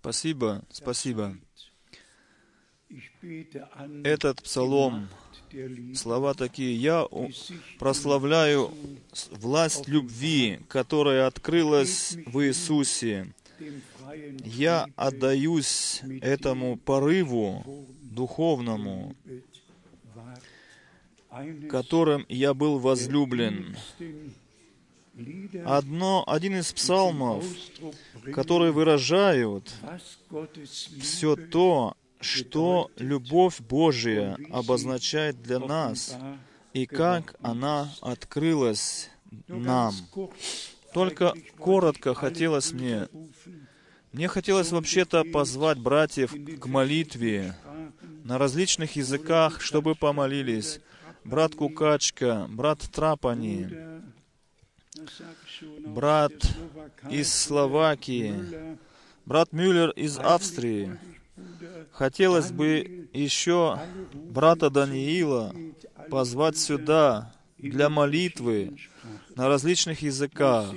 Спасибо, спасибо. Этот псалом, слова такие: «Я прославляю власть любви, которая открылась в Иисусе. Я отдаюсь этому порыву духовному, которым я был возлюблен». Один из псалмов, которые выражают все то, что любовь Божия обозначает для нас, и как она открылась нам. Только коротко хотелось мне хотелось вообще-то позвать братьев к молитве на различных языках, чтобы помолились. Брат Кукачка, брат Трапани, брат из Словакии, брат Мюллер из Австрии. Хотелось бы еще брата Даниила позвать сюда для молитвы на различных языках.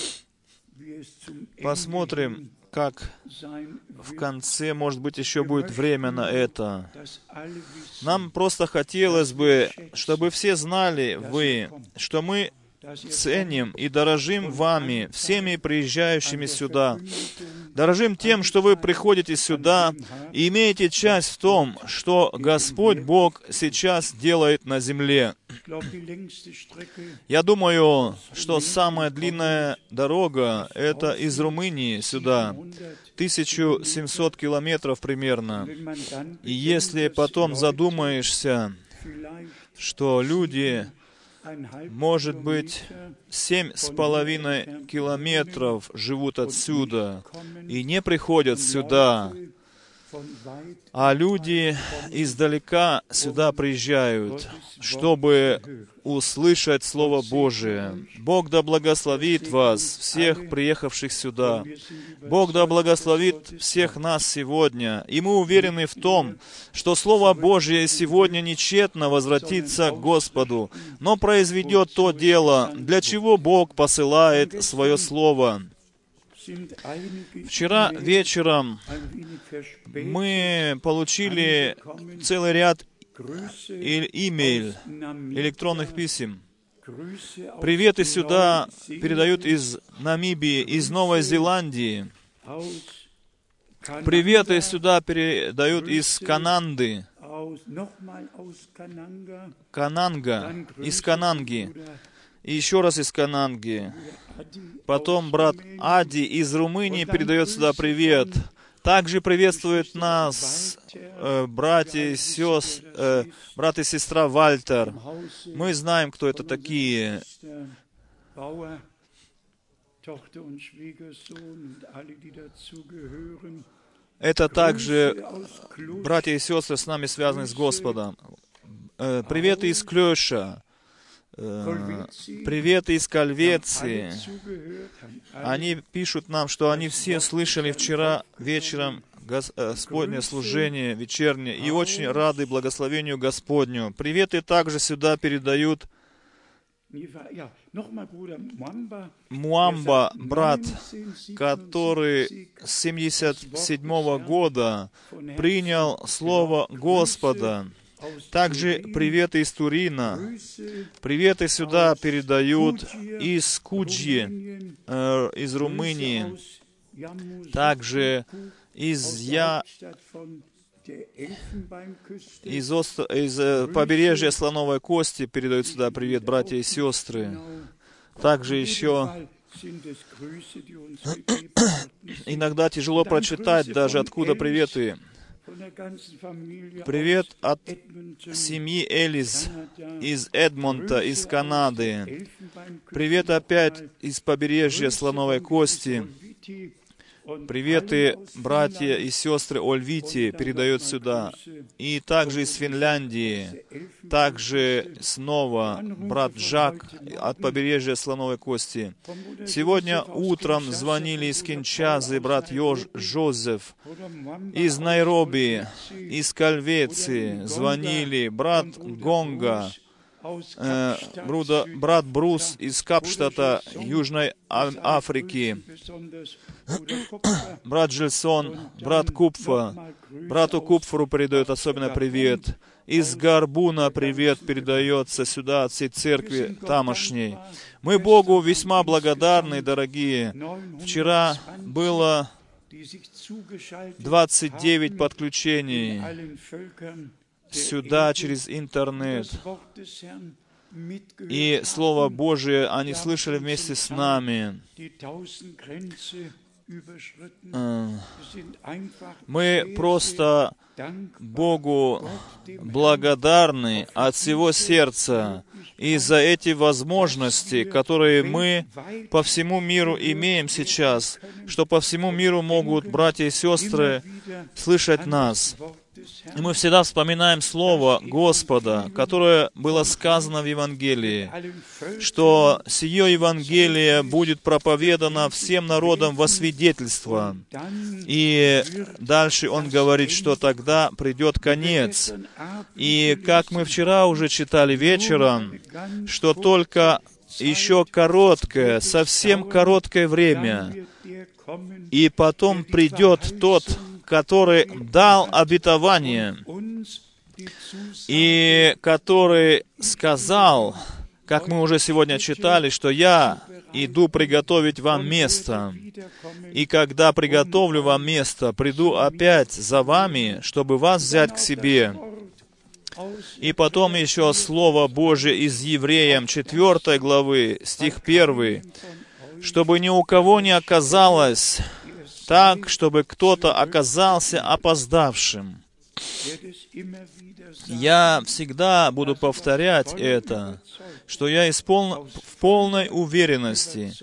Посмотрим, как в конце, может быть, еще будет время на это. Нам просто хотелось бы, чтобы все знали что мы ценим и дорожим вами, всеми приезжающими сюда. Дорожим тем, что вы приходите сюда и имеете часть в том, что Господь Бог сейчас делает на земле. Я думаю, что самая длинная дорога — это из Румынии сюда, 1700 километров примерно. И если потом задумаешься, что люди, может быть, 7,5 километров живут отсюда и не приходят сюда, а люди издалека сюда приезжают, чтобы услышать Слово Божие. Бог да благословит вас, всех приехавших сюда. Бог да благословит всех нас сегодня. И мы уверены в том, что Слово Божие сегодня нечетно возвратится к Господу, но произведет то дело, для чего Бог посылает Свое Слово. Вчера вечером мы получили целый ряд электронных писем. Приветы сюда передают из Намибии, из Новой Зеландии. Приветы сюда передают из Кананды, из Кананги. И еще раз из Кананги. Потом брат Ади из Румынии передает сюда привет. Также приветствует нас брат и сестра Вальтер. Мы знаем, кто это такие. Это также братья и сестры с нами связаны с Господом. Приветы из Клёша. Приветы из Кальвеции. Они пишут нам, что они все слышали вчера вечером Господнее служение вечернее и очень рады благословению Господню. Приветы также сюда передают Муамба, брат, который с 1977 года принял Слово Господа. Также приветы из Турина. Приветы сюда передают из Куджи, из Румынии. Также из побережья Слоновой Кости передают сюда привет братья и сестры. Также еще иногда тяжело прочитать даже, откуда приветы. Привет от семьи Элис из Эдмонта, из Канады. Привет опять из побережья Слоновой Кости. Приветы братья и сестры Ольвити передают сюда. И также из Финляндии. Также снова брат Жак от побережья Слоновой Кости. Сегодня утром звонили из Кинчазы брат Жозеф. Из Найроби, из Кальвеции звонили брат Гонга. брат Брус из Капштата, Южной Африки, брат Джельсон, брат Купфа. Брату Купфору передает особенно привет. Из Гарбуна привет передается сюда от всей церкви тамошней. Мы Богу весьма благодарны, дорогие. Вчера было 29 подключений сюда через интернет. И Слово Божие они слышали вместе с нами. Мы просто Богу благодарны от всего сердца и за эти возможности, которые мы по всему миру имеем сейчас, что по всему миру могут братья и сестры слышать нас. И мы всегда вспоминаем Слово Господа, которое было сказано в Евангелии, что сие Евангелие будет проповедано всем народам во свидетельство. И дальше он говорит, что тогда придет конец. И как мы вчера уже читали вечером, что только еще короткое, совсем короткое время, и потом придет тот, который дал обетование, и который сказал, как мы уже сегодня читали, что «Я иду приготовить вам место, и когда приготовлю вам место, приду опять за вами, чтобы вас взять к себе». И потом еще Слово Божие из Евреям 4 главы, стих 1, «Чтобы ни у кого не оказалось так, чтобы кто-то оказался опоздавшим». Я всегда буду повторять это, что я в полной уверенности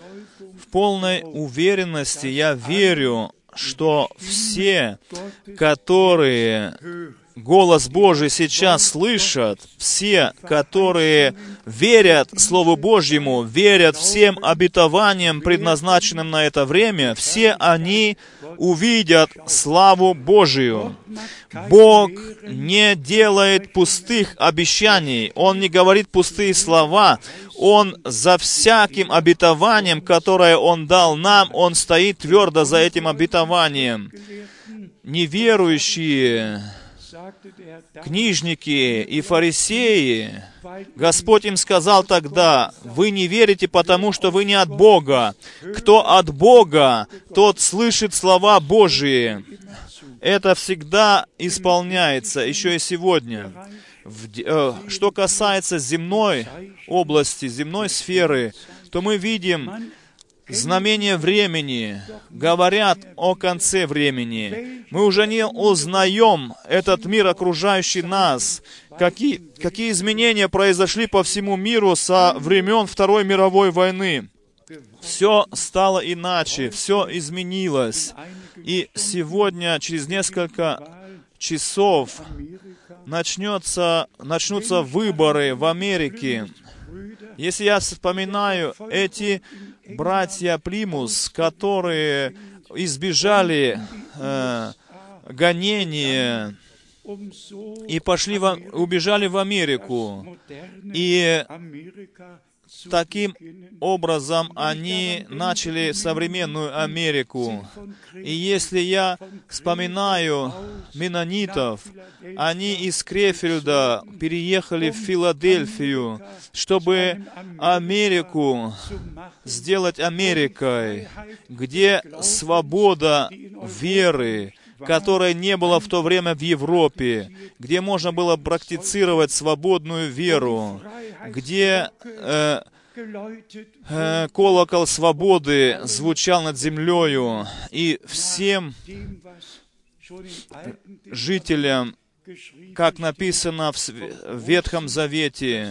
я верю, что все, которые голос Божий сейчас слышат, все, которые верят Слову Божьему, верят всем обетованиям, предназначенным на это время, все они увидят славу Божию. Бог не делает пустых обещаний, Он не говорит пустые слова. Он за всяким обетованием, которое Он дал нам, Он стоит твердо за этим обетованием. Неверующие книжники и фарисеи, Господь им сказал тогда: «Вы не верите, потому что вы не от Бога. Кто от Бога, тот слышит слова Божии». Это всегда исполняется, еще и сегодня. Что касается земной области, земной сферы, то мы видим знамения времени, говорят о конце времени. Мы уже не узнаем этот мир, окружающий нас. Какие изменения произошли по всему миру со времен Второй мировой войны. Все стало иначе, все изменилось. И сегодня, через несколько часов, начнутся выборы в Америке. Если я вспоминаю эти братья Плимус, которые избежали гонения и убежали в Америку, и таким образом они начали современную Америку. И если я вспоминаю меннонитов, они из Крефельда переехали в Филадельфию, чтобы Америку сделать Америкой, где свобода веры, которой не было в то время в Европе, где можно было практицировать свободную веру, где колокол свободы звучал над землею, и всем жителям, как написано в Ветхом Завете,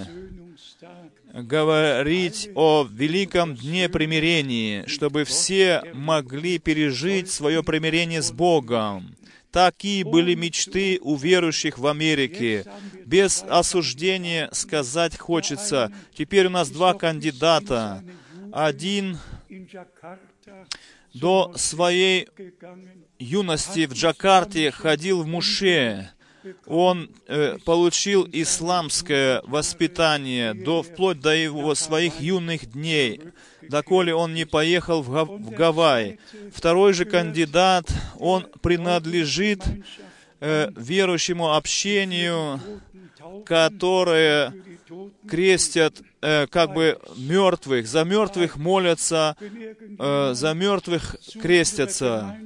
говорить о великом дне примирения, чтобы все могли пережить свое примирение с Богом. Такие были мечты у верующих в Америке. Без осуждения сказать хочется. Теперь у нас два кандидата. Один до своей юности в Джакарте ходил в Муше, он получил исламское воспитание вплоть до его своих юных дней, доколе он не поехал в Гавайи. Второй же кандидат, он принадлежит верующему общению, которое крестят мертвых, за мертвых молятся, за мертвых крестятся.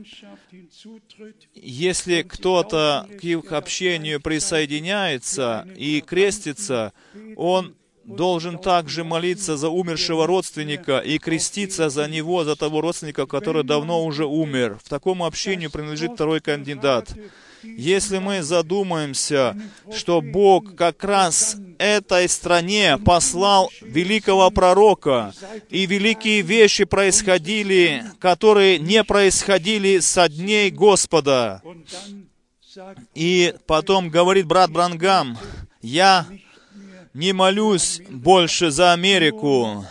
Если кто-то к их общению присоединяется и крестится, он должен также молиться за умершего родственника и креститься за него, за того родственника, который давно уже умер. В такому общению принадлежит второй кандидат. Если мы задумаемся, что Бог как раз этой стране послал великого пророка, и великие вещи происходили, которые не происходили со дней Господа. И потом говорит брат Бранхам: «Я не молюсь больше за Америку,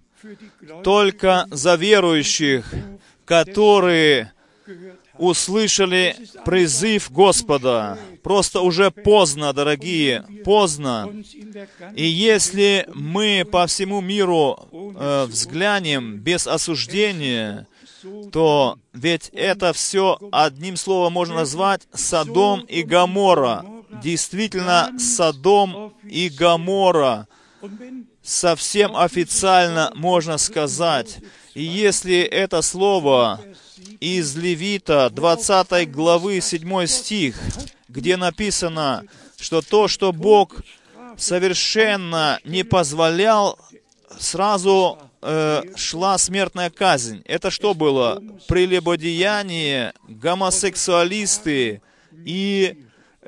только за верующих, которые услышали призыв Господа». Просто уже поздно, дорогие, поздно. И если мы по всему миру взглянем без осуждения, то ведь это все одним словом можно назвать Содом и Гоморра. Действительно, Содом и Гоморра. Совсем официально можно сказать. И если это слово из Левита 20 главы 7 стих, где написано, что то, что Бог совершенно не позволял, сразу шла смертная казнь. Это что было? Прелюбодеяние, гомосексуалисты и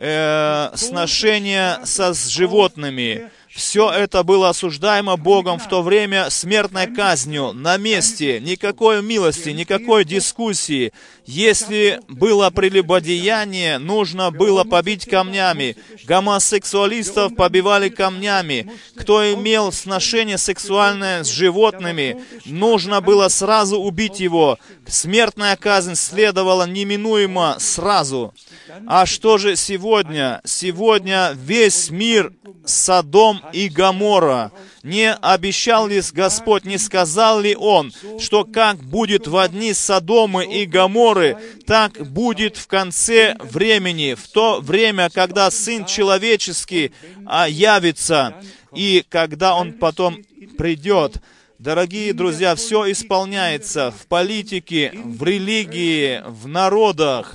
сношения с животными. Все это было осуждаемо Богом в то время смертной казнью, на месте, никакой милости, никакой дискуссии. Если было прелюбодеяние, нужно было побить камнями. Гомосексуалистов побивали камнями. Кто имел сношение сексуальное с животными, нужно было сразу убить его. Смертная казнь следовала неминуемо сразу. А что же сегодня? Сегодня весь мир Содом и Гоморра. Не обещал ли Господь, не сказал ли Он, что как будет в дни Содомы и Гоморры, так будет в конце времени, в то время, когда Сын Человеческий явится, и когда Он потом придет. Дорогие друзья, все исполняется в политике, в религии, в народах.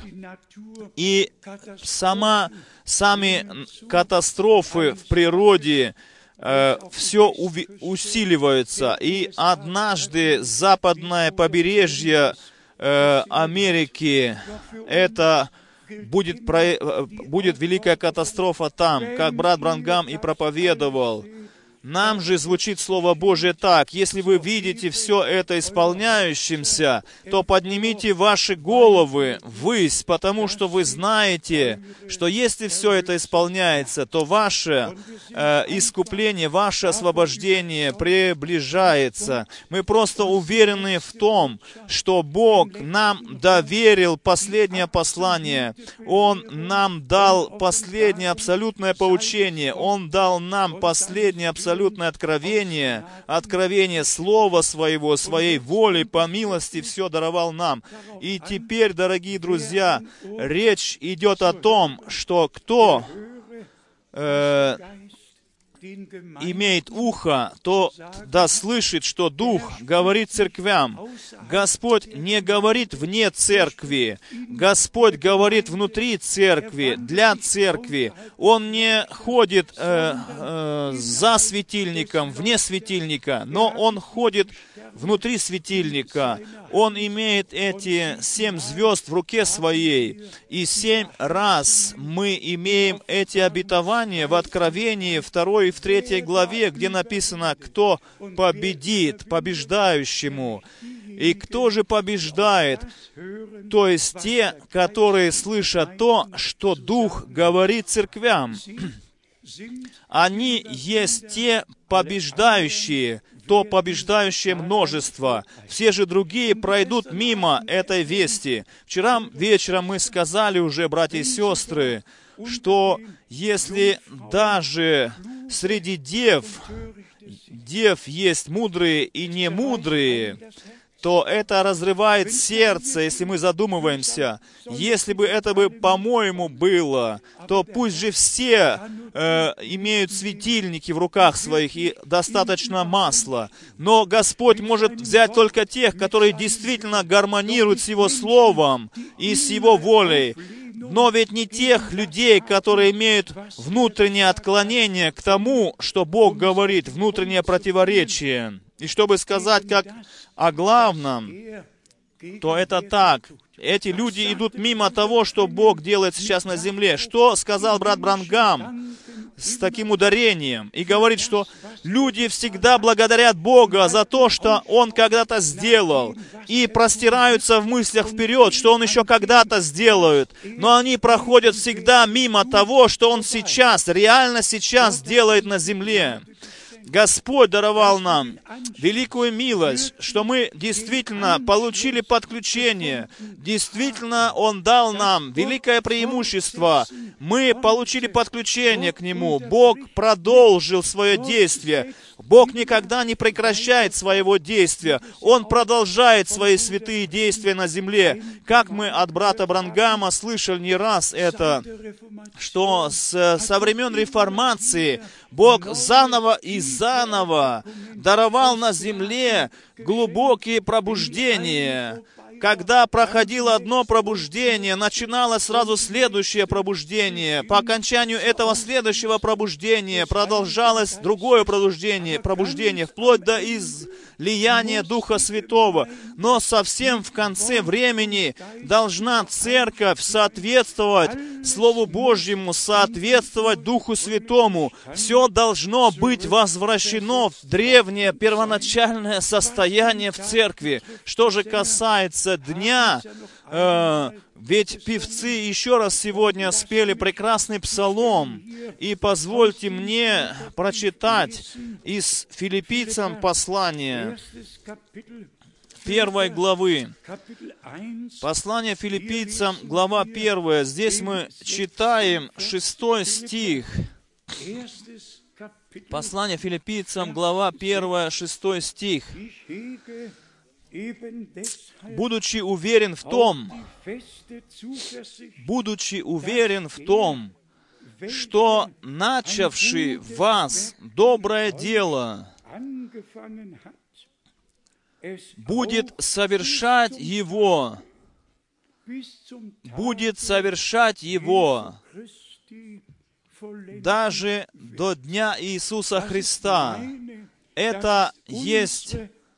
И сами катастрофы в природе, все усиливаются. И однажды западное побережье Америки, это будет великая катастрофа там, как брат Бранхам и проповедовал. Нам же звучит Слово Божие так: если вы видите все это исполняющимся, то поднимите ваши головы ввысь, потому что вы знаете, что если все это исполняется, то ваше искупление, ваше освобождение приближается. Мы просто уверены в том, что Бог нам доверил последнее послание. Он нам дал последнее абсолютное поучение. Он дал нам последнее абсолютное откровение Слова Своего, Своей воли, по милости все даровал нам. И теперь, дорогие друзья, речь идет о том, что кто имеет ухо, то да слышит, что Дух говорит церквям. Господь не говорит вне церкви. Господь говорит внутри церкви, для церкви. Он не ходит за светильником, вне светильника, но Он ходит внутри светильника. Он имеет эти 7 звезд в руке Своей. И 7 раз мы имеем эти обетования в Откровении 2 и в 3 главе, где написано: «Кто победит, побеждающему». И кто же побеждает? То есть те, которые слышат то, что Дух говорит церквям. Они есть те побеждающие, то побеждающее множество. Все же другие пройдут мимо этой вести. Вчера вечером мы сказали уже, братья и сестры, что если даже среди дев есть мудрые и немудрые, то это разрывает сердце, если мы задумываемся. Если бы это бы, по-моему, было, то пусть же все имеют светильники в руках своих и достаточно масла. Но Господь может взять только тех, которые действительно гармонируют с Его Словом и с Его волей. Но ведь не тех людей, которые имеют внутреннее отклонение к тому, что Бог говорит, внутреннее противоречие. И чтобы сказать как о главном, то это так. Эти люди идут мимо того, что Бог делает сейчас на земле. Что сказал брат Бранхам с таким ударением? И говорит, что люди всегда благодарят Бога за то, что Он когда-то сделал, и простираются в мыслях вперед, что Он еще когда-то сделает. Но они проходят всегда мимо того, что Он сейчас, реально сейчас делает на земле. Господь даровал нам великую милость, что мы действительно получили подключение. Действительно, Он дал нам великое преимущество. Мы получили подключение к Нему. Бог продолжил свое действие. Бог никогда не прекращает своего действия. Он продолжает свои святые действия на земле. Как мы от брата Бранхама слышали не раз это, что со времен Реформации Бог заново и заново даровал на земле глубокие пробуждения. Когда проходило одно пробуждение, начиналось сразу следующее пробуждение. По окончанию этого следующего пробуждения продолжалось другое пробуждение, вплоть до излияния Духа Святого. Но совсем в конце времени должна Церковь соответствовать Слову Божьему, соответствовать Духу Святому. Все должно быть возвращено в древнее, первоначальное состояние в Церкви. Что же касается дня, ведь певцы еще раз сегодня спели прекрасный псалом. И позвольте мне прочитать из Филиппийцам послание 1 главы. Послание Филиппийцам, глава 1. Здесь мы читаем 6 стих. Послание Филиппийцам, глава 1, 6 стих. Будучи уверен в том, что начавший в вас доброе дело будет совершать его даже до дня Иисуса Христа. Это есть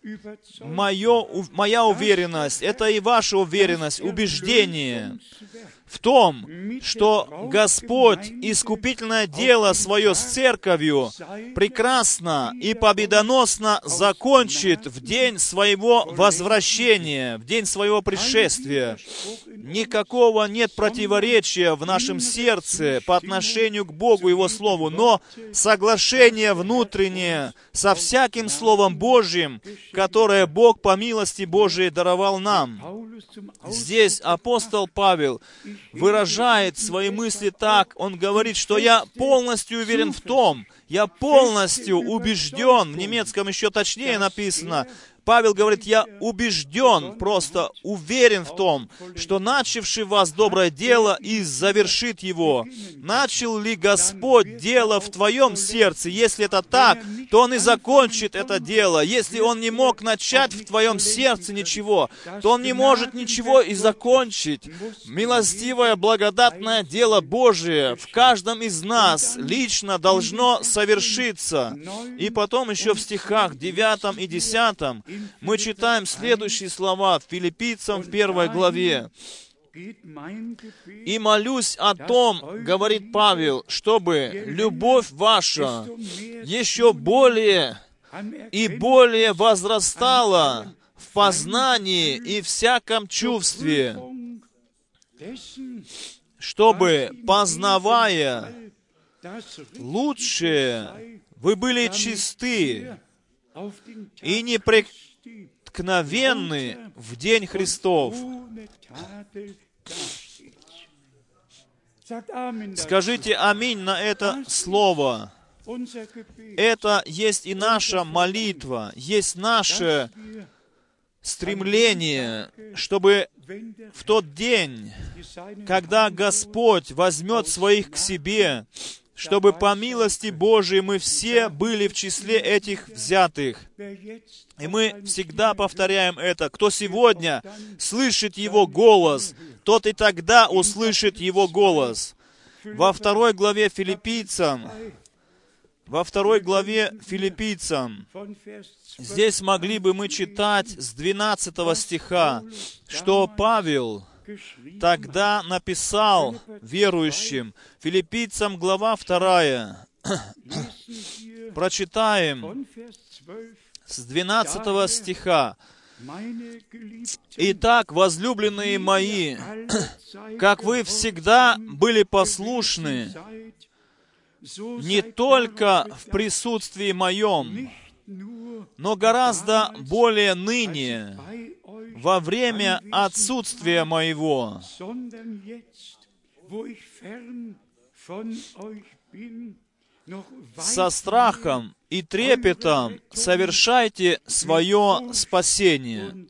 моя уверенность, это и ваша уверенность, убеждение в том, что Господь искупительное дело свое с Церковью прекрасно и победоносно закончит в день своего возвращения, в день своего пришествия. Никакого нет противоречия в нашем сердце по отношению к Богу и Его Слову, но соглашение внутреннее со всяким Словом Божьим, которое Бог по милости Божией даровал нам. Здесь апостол Павел выражает свои мысли так. Он говорит, что я полностью уверен в том, я полностью убежден, в немецком еще точнее написано, Павел говорит, я убежден, просто уверен в том, что начавший в вас доброе дело и завершит его. Начал ли Господь дело в твоем сердце? Если это так, то Он и закончит это дело. Если Он не мог начать в твоем сердце ничего, то Он не может ничего и закончить. Милостивое, благодатное дело Божие в каждом из нас лично должно совершиться. И потом еще в стихах 9 и 10 мы читаем следующие слова в Филиппийцам в 1 главе. «И молюсь о том, — говорит Павел, — чтобы любовь ваша еще более и более возрастала в познании и всяком чувстве, чтобы, познавая лучшее, вы были чисты и непреткновенны в день Христов». Скажите аминь на это слово. Это есть и наша молитва, есть наше стремление, чтобы в тот день, когда Господь возьмет своих к себе, чтобы по милости Божией мы все были в числе этих взятых. И мы всегда повторяем это. Кто сегодня слышит Его голос, тот и тогда услышит Его голос. Во второй главе Филиппийцам, здесь могли бы мы читать с 12 стиха, что Павел тогда написал верующим. Филиппийцам, глава 2. Прочитаем с 12 стиха. «Итак, возлюбленные мои, как вы всегда были послушны, не только в присутствии моем, но гораздо более ныне, во время отсутствия моего, со страхом и трепетом совершайте свое спасение».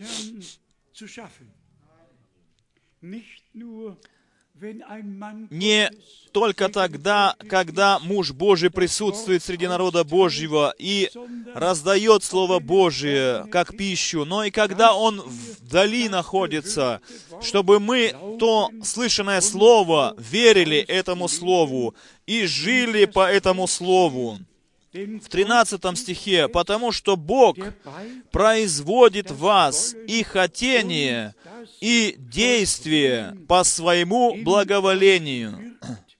Не только тогда, когда муж Божий присутствует среди народа Божьего и раздает Слово Божие как пищу, но и когда он вдали находится, чтобы мы то слышанное Слово верили этому Слову и жили по этому Слову. В 13 стихе, «Потому что Бог производит в вас и хотение, и действие по своему благоволению».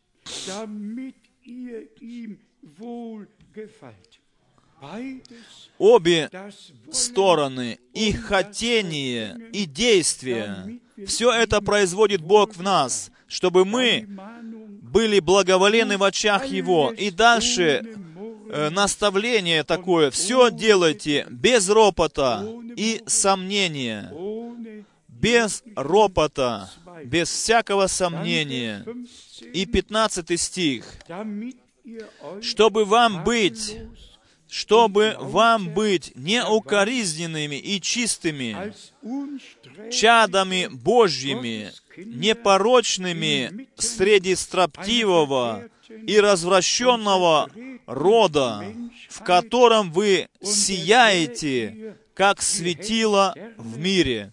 Обе стороны, и хотение, и действие, все это производит Бог в нас, чтобы мы были благоволенны в очах Его. И дальше наставление такое: все делайте без ропота и сомнения. Без ропота, без всякого сомнения. И 15 стих. Чтобы вам быть неукоризненными и чистыми, чадами Божьими, непорочными среди строптивого и развращенного рода, в котором вы сияете, как светило в мире.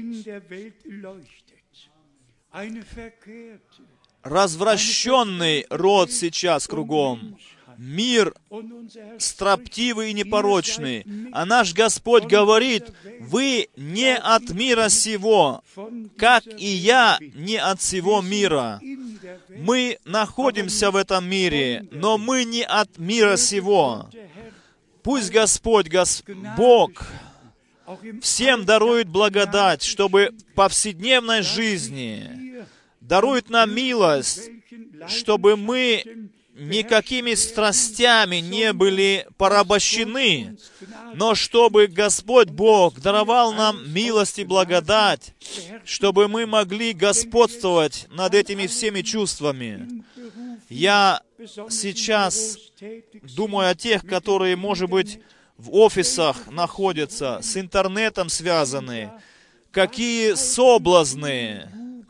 Развращенный род сейчас кругом. Мир строптивый и непорочный. А наш Господь говорит: вы не от мира сего, как и я не от всего мира. Мы находимся в этом мире, но мы не от мира сего. Пусть Господь, Бог, всем дарует благодать, чтобы в повседневной жизни дарует нам милость, чтобы мы никакими страстями не были порабощены, но чтобы Господь Бог даровал нам милость и благодать, чтобы мы могли господствовать над этими всеми чувствами. Я сейчас думаю о тех, которые, может быть, в офисах находятся, с интернетом связаны. Какие соблазны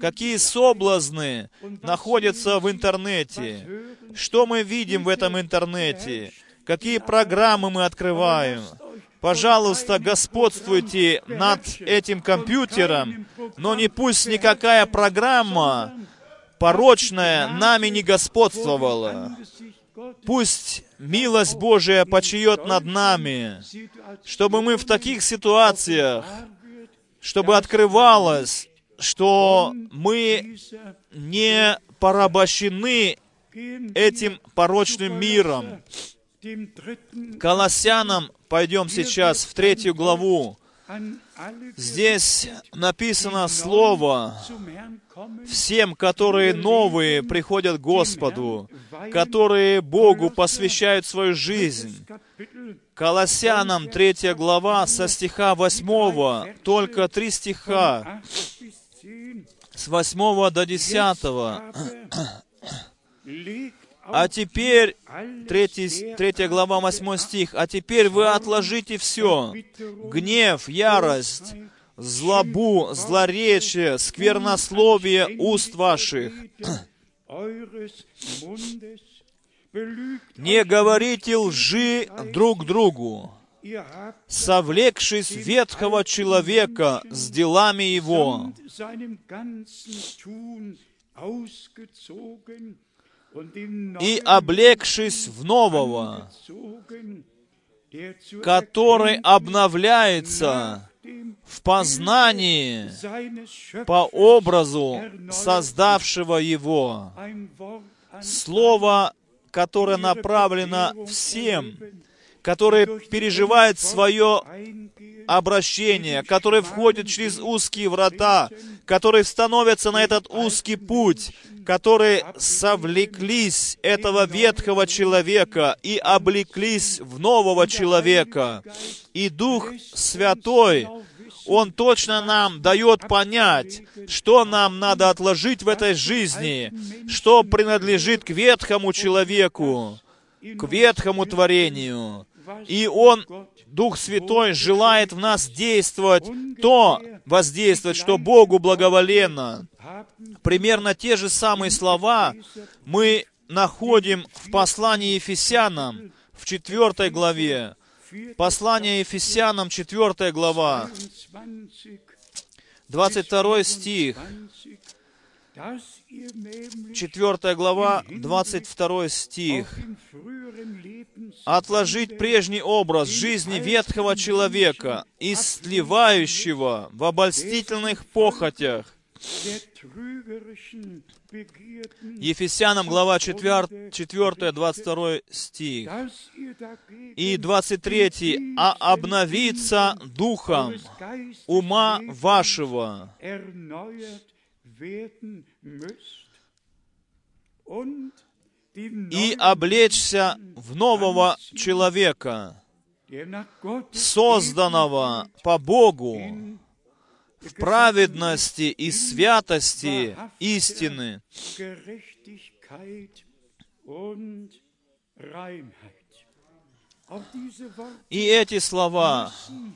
находятся в интернете. Что мы видим в этом интернете? Какие программы мы открываем? Пожалуйста, господствуйте над этим компьютером, но не пусть никакая программа порочная нами не господствовала. Пусть милость Божия почиет над нами, чтобы мы в таких ситуациях, чтобы открывалось, что мы не порабощены этим порочным миром. Колоссянам пойдем сейчас в 3 главу. Здесь написано слово всем, которые новые приходят к Господу, которые Богу посвящают свою жизнь. Колоссянам 3 глава со стиха 8, только 3 стиха. с 8 до 10. А теперь, 3 глава, 8 стих. «А теперь вы отложите все: гнев, ярость, злобу, злоречие, сквернословие уст ваших. Не говорите лжи друг другу, совлекшись ветхого человека с делами его, и облегшись в нового, который обновляется в познании по образу создавшего его». Слово, которое направлено всем, которые переживают свое обращение, которые входят через узкие врата, которые становятся на этот узкий путь, которые совлеклись этого ветхого человека и облеклись в нового человека. И Дух Святой, Он точно нам дает понять, что нам надо отложить в этой жизни, что принадлежит к ветхому человеку, к ветхому творению. И Он, Дух Святой, желает в нас действовать, воздействовать, что Богу благоволенно. Примерно те же самые слова мы находим в послании Ефесянам, в 4 главе. Послание Ефесянам, 4 глава, 22 стих. 4 глава, 22 стих. «Отложить прежний образ жизни ветхого человека, истлевающего в обольстительных похотях». Ефесянам, глава 4, 22 стих. И 23. «А обновиться духом ума вашего». «И облечься в нового человека, созданного по Богу в праведности и святости истины». И эти слова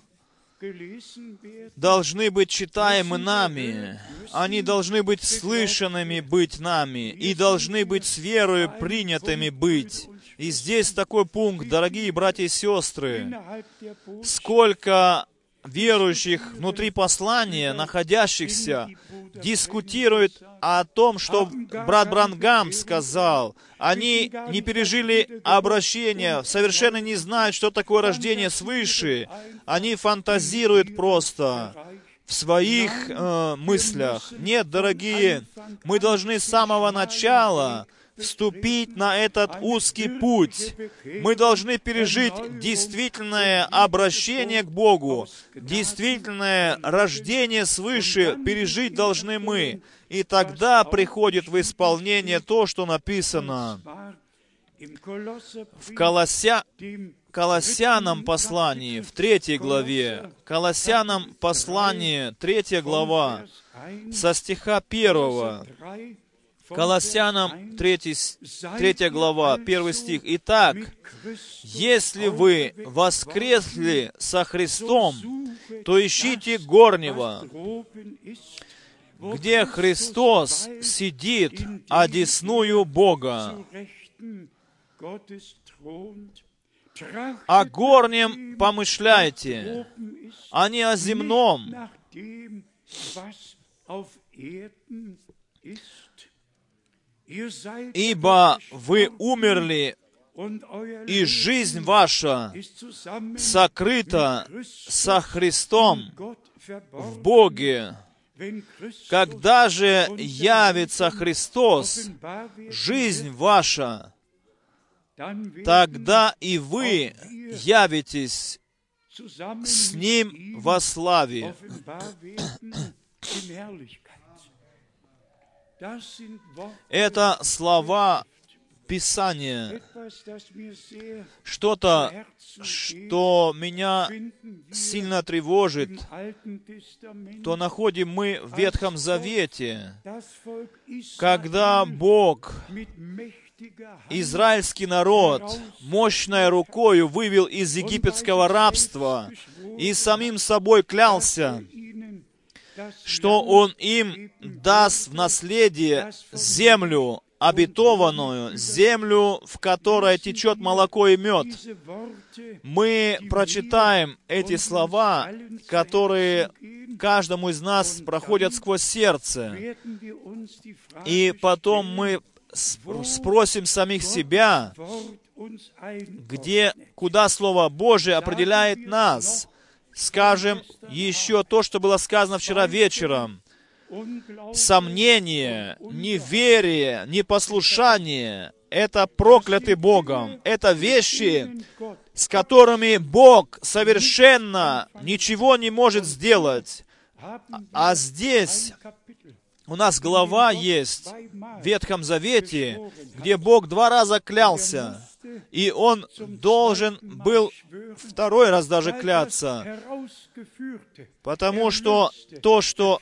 должны быть читаемы нами, они должны быть слышанными быть нами, и должны быть с верою принятыми быть. И здесь такой пункт, дорогие братья и сестры, сколько верующих внутри послания, находящихся, дискутируют о том, что брат Бранхам сказал. Они не пережили обращение, совершенно не знают, что такое рождение свыше. Они фантазируют просто в своих мыслях. Нет, дорогие, мы должны с самого начала вступить на этот узкий путь. Мы должны пережить действительное обращение к Богу, действительное рождение свыше пережить должны мы. И тогда приходит в исполнение то, что написано в Колоссянам послании, в 3 главе. Колоссянам послание, 3 глава, со стиха 1. Колоссянам 3 глава, 1 стих. «Итак, если вы воскресли со Христом, то ищите горнего, где Христос сидит одесную Бога. О горнем помышляйте, а не о земном. Ибо вы умерли, и жизнь ваша сокрыта со Христом в Боге. Когда же явится Христос, жизнь ваша, тогда и вы явитесь с Ним во славе». Это слова Писание, что-то, что меня сильно тревожит, то находим мы в Ветхом Завете, когда Бог израильский народ мощной рукою вывел из египетского рабства и самим собой клялся, что Он им даст в наследие землю обетованную, землю, в которой течет молоко и мед. Мы прочитаем эти слова, которые каждому из нас проходят сквозь сердце. И потом мы спросим самих себя, куда Слово Божие определяет нас. Скажем еще то, что было сказано вчера вечером. Сомнение, неверие, непослушание — это прокляты Богом. Это вещи, с которыми Бог совершенно ничего не может сделать. А здесь у нас глава есть в Ветхом Завете, где Бог 2 раза клялся, и Он должен был 2 раз даже кляться, потому что то, что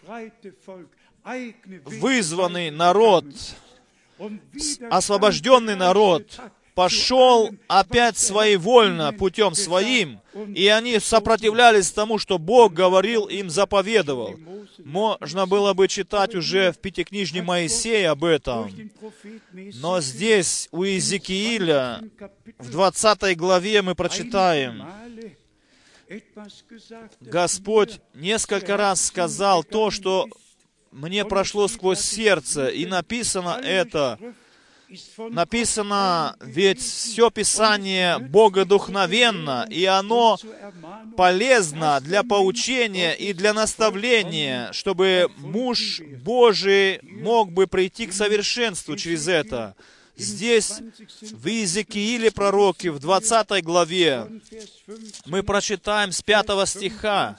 вызванный народ, освобожденный народ, пошел опять своевольно путем своим, и они сопротивлялись тому, что Бог говорил им, заповедовал. Можно было бы читать уже в Пятикнижии Моисея об этом. Но здесь, у Иезекииля, в 20 главе мы прочитаем, Господь несколько раз сказал то, что мне прошло сквозь сердце, и написано это. Написано, ведь все Писание богодухновенно, и оно полезно для поучения и для наставления, чтобы муж Божий мог бы прийти к совершенству через это. Здесь, в Иезекииле пророке, в 20 главе, мы прочитаем с 5 стиха.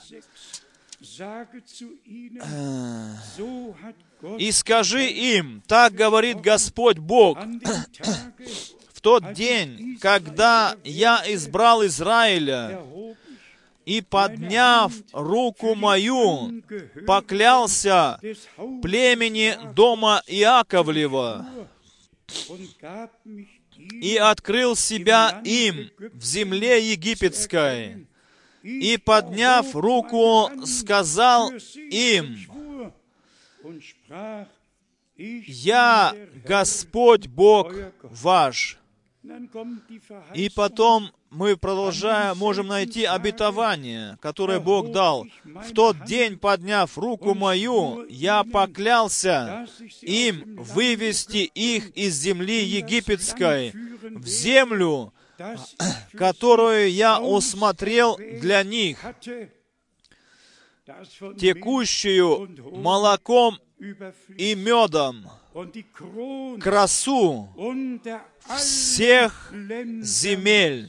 «И скажи им, так говорит Господь Бог, в тот день, когда я избрал Израиля, и, подняв руку мою, поклялся племени дома Иаковлева, и открыл себя им в земле египетской, и, подняв руку, сказал им: «Я Господь Бог ваш». И потом мы продолжаем, можем найти обетование, которое Бог дал. «В тот день, подняв руку мою, я поклялся им вывести их из земли египетской в землю, которую я усмотрел для них, текущую молоком и медом, красу всех земель».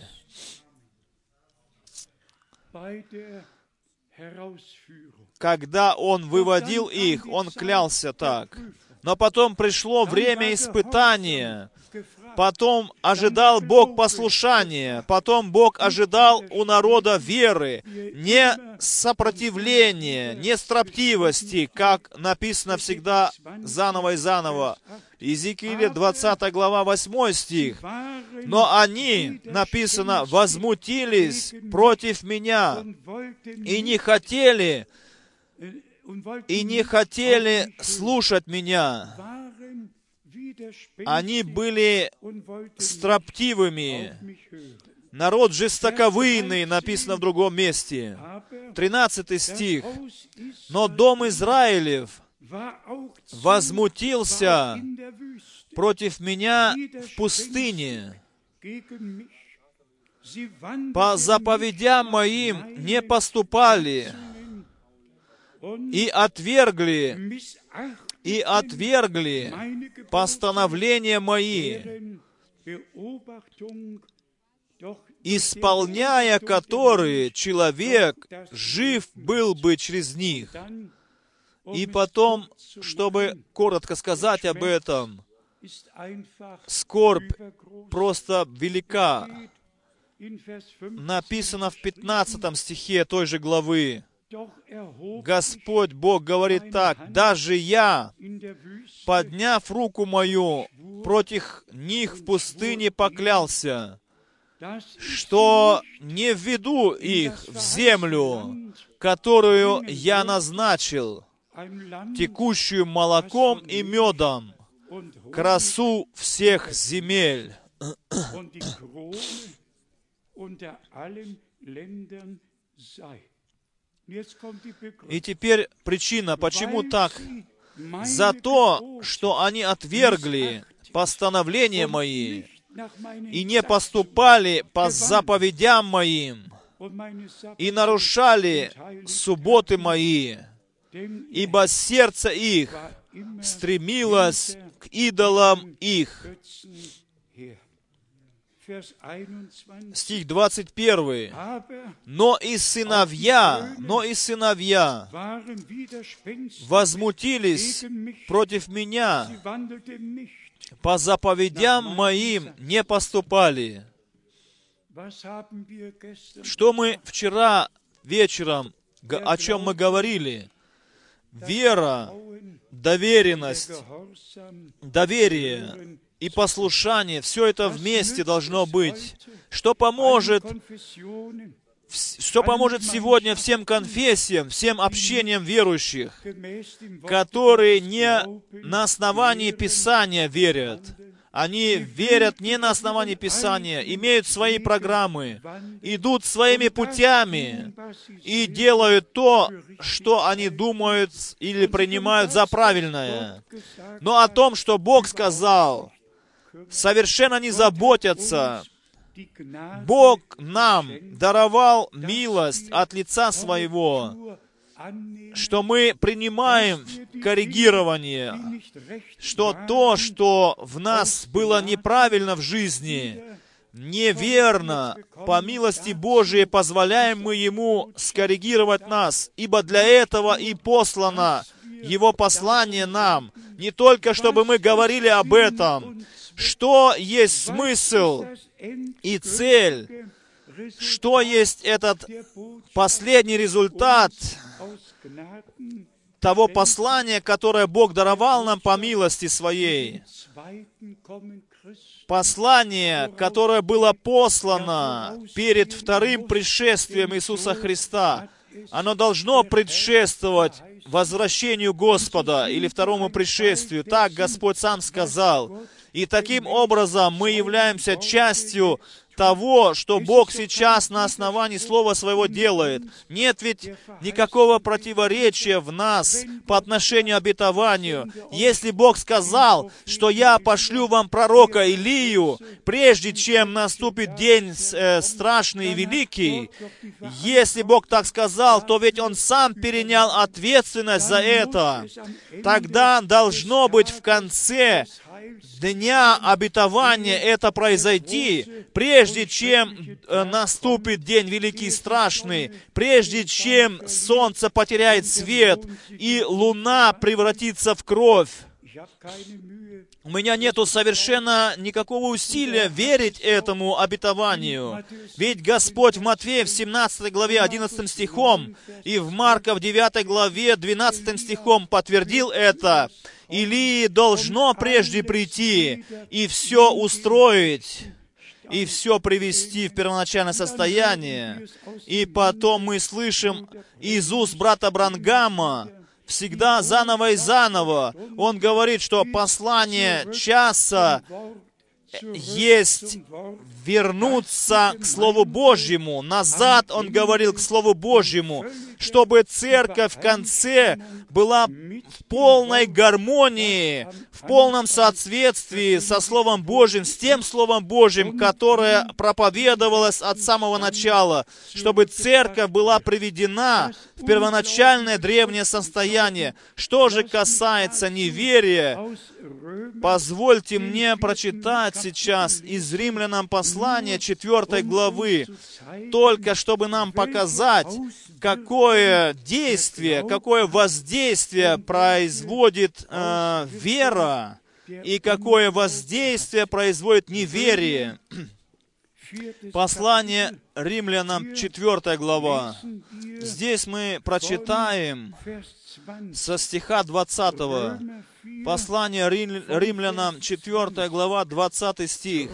Когда Он выводил их, Он клялся так. Но потом пришло время испытания. Потом ожидал Бог послушания. Потом Бог ожидал у народа веры. Не сопротивления, не строптивости, как написано всегда заново и заново. Иезекииля 20 глава 8 стих. «Но они, написано, возмутились против меня и не хотели слушать меня». Они были строптивыми. Народ жестоковыйный, написано в другом месте. 13 стих. «Но дом Израилев возмутился против меня в пустыне. По заповедям моим не поступали и отвергли постановления мои, исполняя которые человек жив был бы через них». И потом, чтобы коротко сказать об этом, скорбь просто велика. Написано в 15 стихе той же главы. Господь Бог говорит так: «Даже я, подняв руку мою, против них в пустыне поклялся, что не введу их в землю, которую я назначил, текущую молоком и медом, красу всех земель». И теперь причина, почему так? За то, что они отвергли постановления мои и не поступали по заповедям моим, и нарушали субботы мои, ибо сердце их стремилось к идолам их. Стих 21. Но и сыновья возмутились против меня, по заповедям моим не поступали. Что мы вчера вечером, о чем мы говорили? Вера, доверенность, доверие и послушание, все это вместе должно быть. Что поможет сегодня всем конфессиям, всем общениям верующих, которые не на основании Писания верят. Они верят не на основании Писания, имеют свои программы, идут своими путями и делают то, что они думают или принимают за правильное. Но о том, что Бог сказал, совершенно не заботятся. Бог нам даровал милость от лица Своего, что мы принимаем коррегирование, что то, что в нас было неправильно в жизни, неверно, по милости Божией позволяем мы Ему скоррегировать нас, ибо для этого и послано Его послание нам, не только чтобы мы говорили об этом, что есть смысл и цель, что есть этот последний результат того послания, которое Бог даровал нам по милости Своей. Послание, которое было послано перед вторым пришествием Иисуса Христа, оно должно предшествовать возвращению Господа или второму пришествию. Так Господь сам сказал. И таким образом мы являемся частью того, что Бог сейчас на основании Слова Своего делает. Нет ведь никакого противоречия в нас по отношению к обетованию. Если Бог сказал, что «Я пошлю вам пророка Илию, прежде чем наступит день страшный и великий», если Бог так сказал, то ведь Он сам перенял ответственность за это. Тогда должно быть в конце дня обетования это произойти, прежде чем наступит день великий и страшный, прежде чем солнце потеряет свет и луна превратится в кровь. У меня нету совершенно никакого усилия верить этому обетованию. Ведь Господь в Матфея в 17 главе 11 стихом и в Марка в 9 главе 12 стихом подтвердил это. Илии должно прежде прийти и все устроить, и все привести в первоначальное состояние. И потом мы слышим из уст брата Бранхама, всегда заново и заново, он говорит, что послание часа есть вернуться к Слову Божьему. Назад он говорил к Слову Божьему, чтобы церковь в конце была в полной гармонии, в полном соответствии со Словом Божьим, с тем Словом Божьим, которое проповедовалось от самого начала, чтобы церковь была приведена в первоначальное древнее состояние. Что же касается неверия, позвольте мне прочитать сейчас из Римлянам послания 4 главы, только чтобы нам показать, какое действие, какое воздействие производит вера и какое воздействие производит неверие. Послание Римлянам, 4 глава. Здесь мы прочитаем со стиха 20. Послание Римлянам, 4 глава, 20 стих.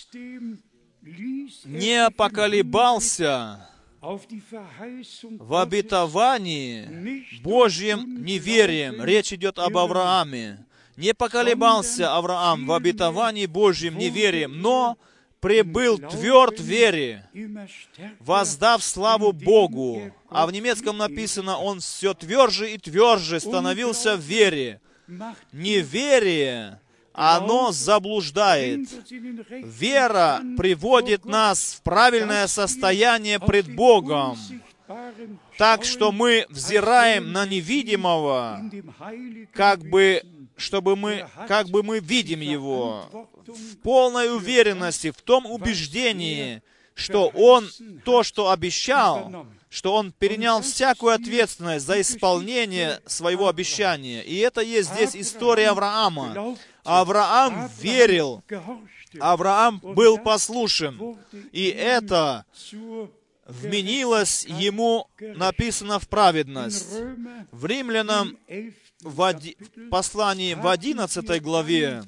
«Не поколебался в обетовании Божьим неверием». Речь идет об Аврааме. «Не поколебался Авраам в обетовании Божьим неверием, но пребыл тверд в вере, воздав славу Богу». А в немецком написано, он все тверже и тверже становился в вере. Неверие, оно заблуждает. Вера приводит нас в правильное состояние пред Богом, так что мы взираем на невидимого, как бы мы видим Его, в полной уверенности, в том убеждении, что Он то, что обещал, что Он перенял всякую ответственность за исполнение своего обещания. И это есть здесь история Авраама. Авраам верил, Авраам был послушен, и это вменилось ему, написано, в праведность. В Римлянам, в послании в 11 главе,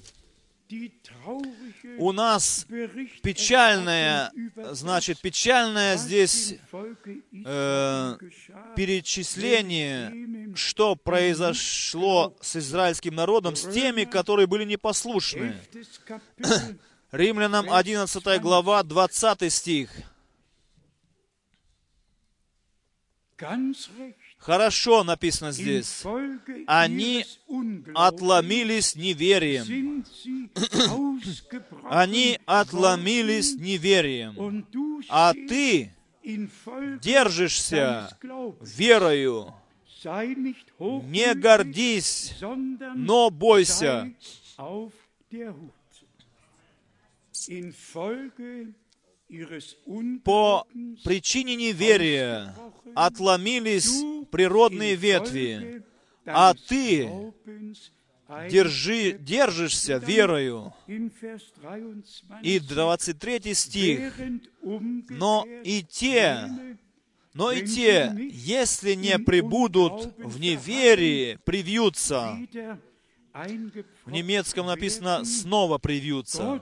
у нас печальное здесь перечисление, что произошло с израильским народом, с теми, которые были непослушны. Римлянам 11 глава, 20 стих. Хорошо написано здесь. Они отломились неверием. Они отломились неверием. А ты держишься верою. Не гордись, но бойся. По причине неверия отломились природные ветви, а ты держишься верою. И 23 стих. Но и те, если не пребудут в неверии, привьются. В немецком написано «снова привьются».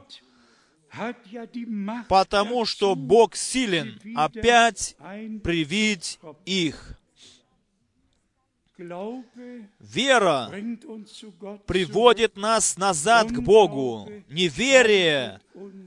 Потому что Бог силен опять привить их. Вера приводит нас назад к Богу. Неверие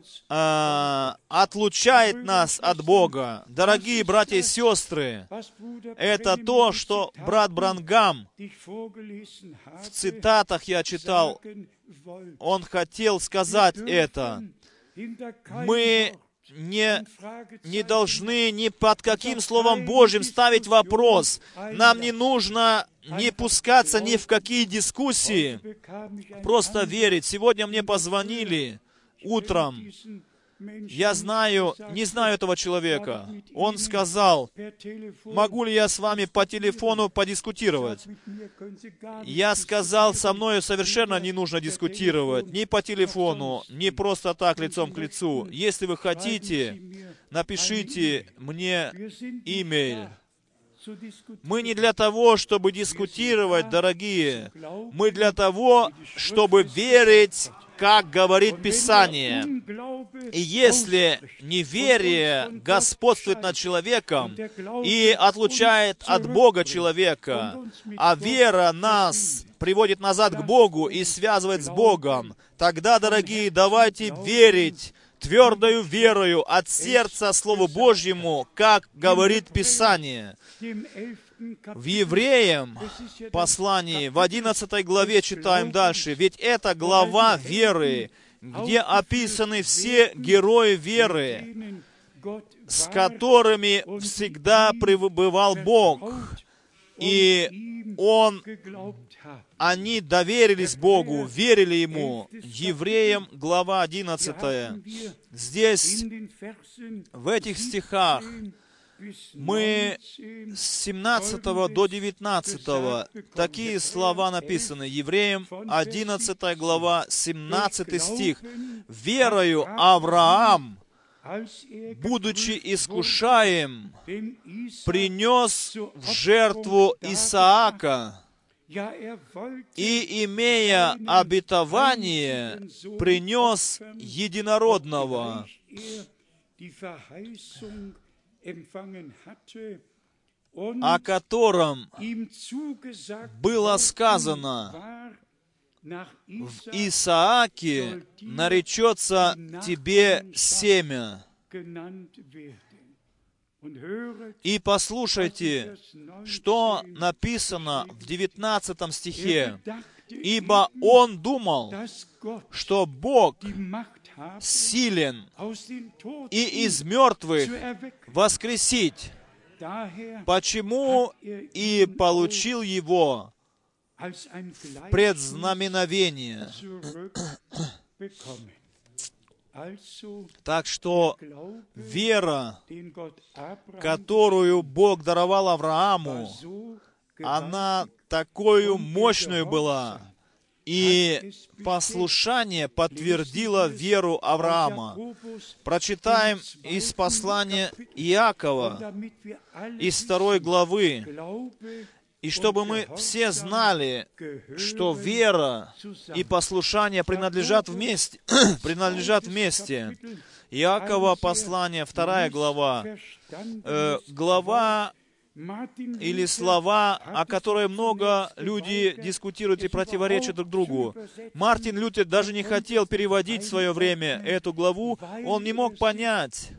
отлучает нас от Бога. Дорогие братья и сестры, это то, что брат Бранхам в цитатах я читал, он хотел сказать это. Мы не должны ни под каким Словом Божьим ставить вопрос. Нам не нужно не пускаться ни в какие дискуссии, просто верить. Сегодня мне позвонили утром. Я не знаю этого человека. Он сказал, могу ли я с вами по телефону подискутировать? Я сказал, со мною совершенно не нужно дискутировать, ни по телефону, ни просто так, лицом к лицу. Если вы хотите, напишите мне имейл. Мы не для того, чтобы дискутировать, дорогие. Мы для того, чтобы верить, как говорит Писание. И если неверие господствует над человеком и отлучает от Бога человека, а вера нас приводит назад к Богу и связывает с Богом, тогда, дорогие, давайте верить твердою верою от сердца Слову Божьему, как говорит Писание. В Евреям послании, в 11 главе читаем дальше, ведь это глава веры, где описаны все герои веры, с которыми всегда пребывал Бог. И они доверились Богу, верили Ему. Евреям, глава 11. Здесь, в этих стихах, Мы с 17 до 19 такие слова написаны. Евреям 11 глава, 17 стих. «Верою Авраам, будучи искушаем, принес в жертву Исаака, и, имея обетование, принес единородного, о котором было сказано: в Исааке наречется тебе семя». И послушайте, что написано в 19 стихе. «Ибо он думал, что Бог силен и из мертвых воскресить, почему и получил его в предзнаменовение». Так что вера, которую Бог даровал Аврааму, она такую мощную была, и послушание подтвердило веру Авраама. Прочитаем из послания Иакова, из 2 главы. И чтобы мы все знали, что вера и послушание принадлежат вместе. Иакова послание, 2 глава. Глава или слова, о которой много людей дискутируют и противоречат друг другу. Мартин Лютер даже не хотел переводить в свое время эту главу, он не мог понять.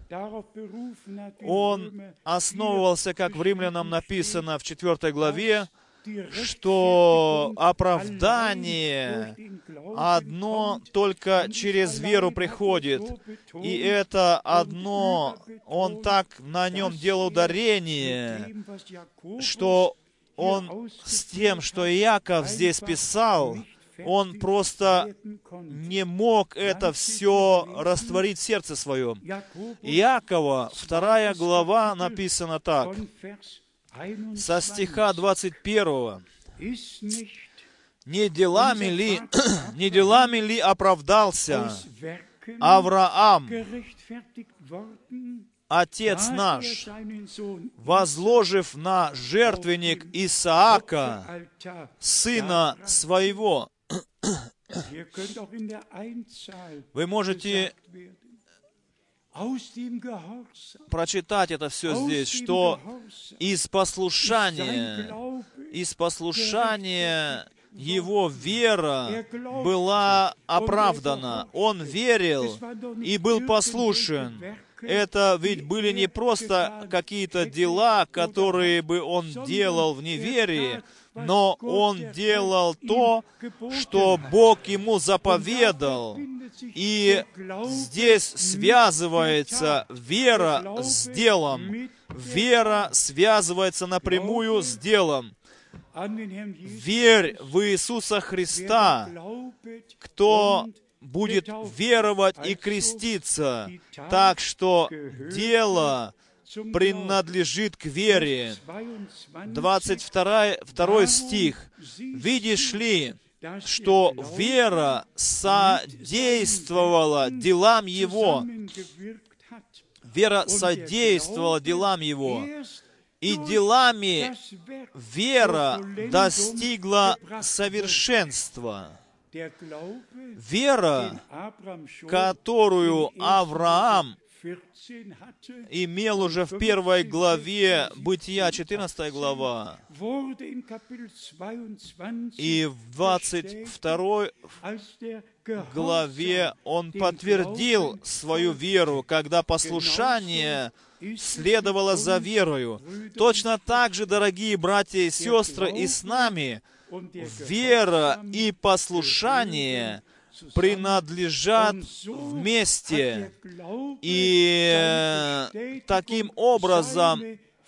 Он основывался, как в Римлянам написано в 4 главе, что оправдание одно только через веру приходит. И это одно, он так на нем делал ударение, что он с тем, что Иаков здесь писал, он просто не мог это все растворить в сердце своем. Иакова, 2 глава, написано так, со стиха 21. «Не делами ли оправдался Авраам, отец наш, возложив на жертвенник Исаака, сына своего?» Вы можете прочитать это все здесь, что из послушания его вера была оправдана. Он верил и был послушен. Это ведь были не просто какие-то дела, которые бы он делал в неверии, но он делал то, что Бог ему заповедал. И здесь связывается вера с делом. Вера связывается напрямую с делом. Верь в Иисуса Христа, кто будет веровать и креститься, так что дело принадлежит к вере. 22 стих. «Видишь ли, что вера содействовала делам его». Вера содействовала делам его. И делами вера достигла совершенства. Вера, которую Авраам имел уже в 1 главе Бытия, 14 глава, и в 22 главе он подтвердил свою веру, когда послушание следовало за верою. Точно так же, дорогие братья и сестры, и с нами вера и послушание принадлежат вместе. И таким образом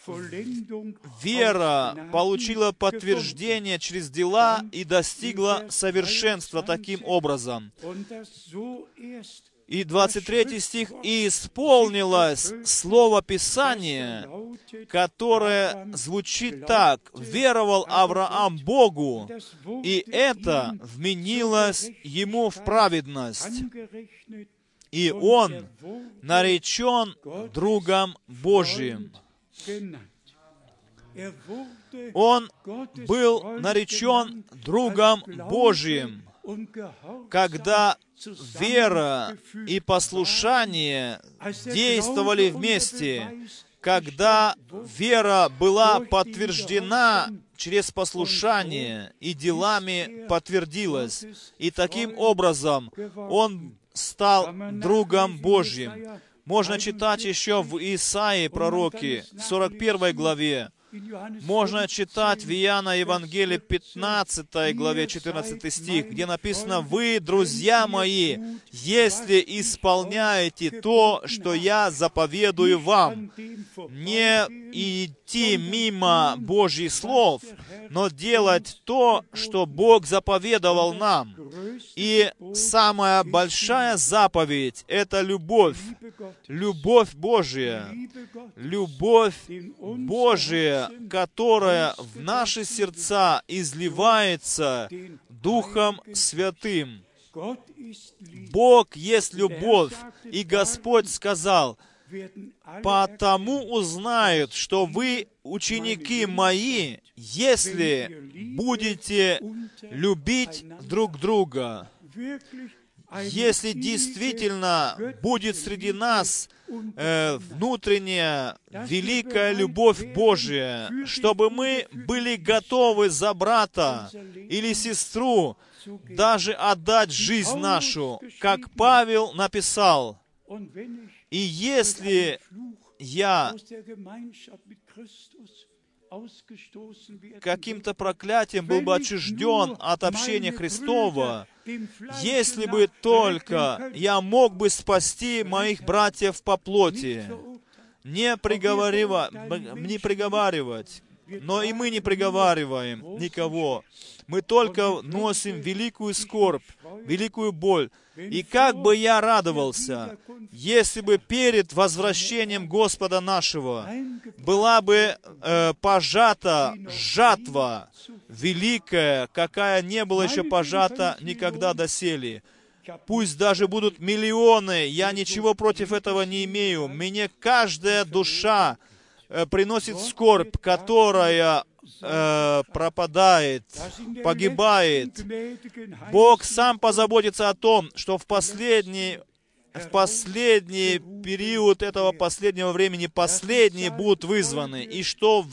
вера получила подтверждение через дела и достигла совершенства таким образом. И 23 стих. «И исполнилось слово Писания, которое звучит так: веровал Авраам Богу, и это вменилось ему в праведность, и он наречен другом Божиим». Он был наречен другом Божиим, когда вера и послушание действовали вместе, когда вера была подтверждена через послушание и делами подтвердилась. И таким образом он стал другом Божьим. Можно читать еще в Исаии пророке, в 41 главе. Можно читать в Иоанна Евангелии 15 главе 14 стих, где написано: «Вы, друзья мои, если исполняете то, что я заповедую вам, не идти мимо Божьих слов, но делать то, что Бог заповедовал нам». И самая большая заповедь — это любовь. Любовь Божия. Любовь Божия, которая в наши сердца изливается Духом Святым. Бог есть любовь, и Господь сказал: «Потому узнают, что вы ученики мои, если будете любить друг друга». Если действительно будет среди нас внутренняя великая любовь Божия, чтобы мы были готовы за брата или сестру даже отдать жизнь нашу, как Павел написал. И если я каким-то проклятием был бы отчужден от общения Христова, если бы только я мог бы спасти моих братьев по плоти, не приговаривать, но и мы не приговариваем никого. Мы только носим великую скорбь, великую боль. И как бы я радовался, если бы перед возвращением Господа нашего была бы пожата жатва великая, какая не была еще пожата никогда доселе. Пусть даже будут миллионы, я ничего против этого не имею. Мне каждая душа приносит скорбь, которая пропадает, погибает. Бог сам позаботится о том, что в последний период этого последнего времени последние будут вызваны, и что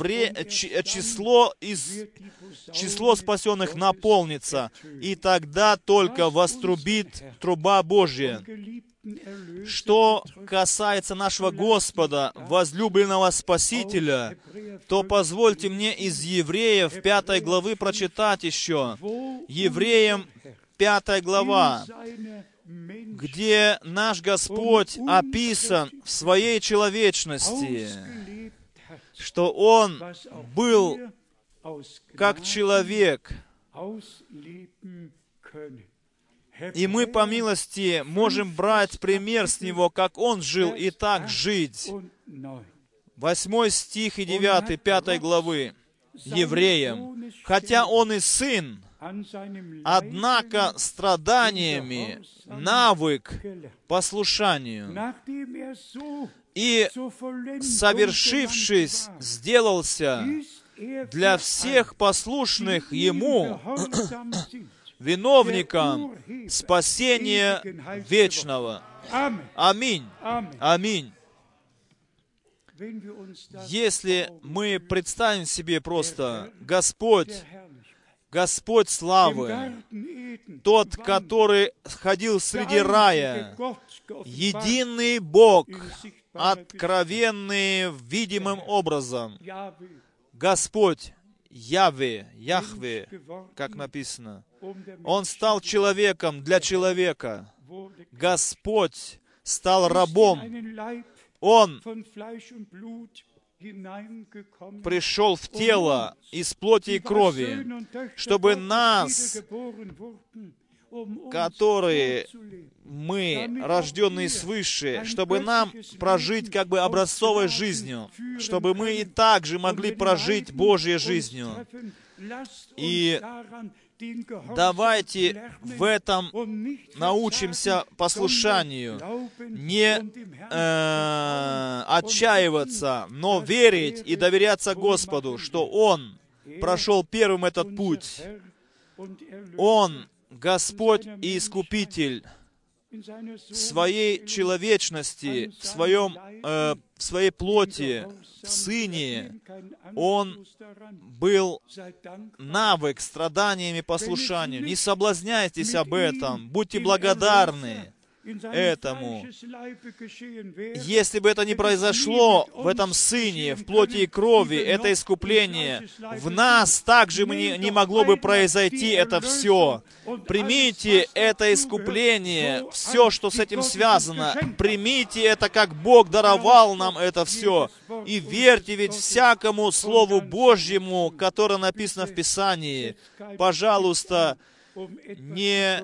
число спасенных наполнится, и тогда только вострубит труба Божья. Что касается нашего Господа, возлюбленного Спасителя, то позвольте мне из Евреев 5 главы прочитать еще. Евреям 5 глава, где наш Господь описан в своей человечности, что Он был как человек. И мы, по милости, можем брать пример с Него, как Он жил, и так жить. 8 стих и 9, 5 главы Евреям. «Хотя Он и Сын, однако страданиями навык послушанию, и, совершившись, сделался для всех послушных Ему виновником спасения вечного». Аминь. Аминь. Если мы представим себе просто Господь славы, тот, который ходил среди рая, единый Бог, откровенный видимым образом, Господь, Яхве, как написано, Он стал человеком для человека. Господь стал рабом. Он пришел в тело из плоти и крови, чтобы нас которые мы, рожденные свыше, чтобы нам прожить как бы образцовой жизнью, чтобы мы и также могли прожить Божьей жизнью. И давайте в этом научимся послушанию, не отчаиваться, но верить и доверяться Господу, что Он прошел первым этот путь. Он Господь и Искупитель в своей человечности, в своей плоти, в Сыне. Он был навык страданиями и послушанию. Не соблазняйтесь об этом, будьте благодарны этому. Если бы это не произошло в этом Сыне, в плоти и крови, это искупление, в нас также не могло бы произойти это все. Примите это искупление, все, что с этим связано. Примите это, как Бог даровал нам это все. И верьте ведь всякому Слову Божьему, которое написано в Писании. Пожалуйста, не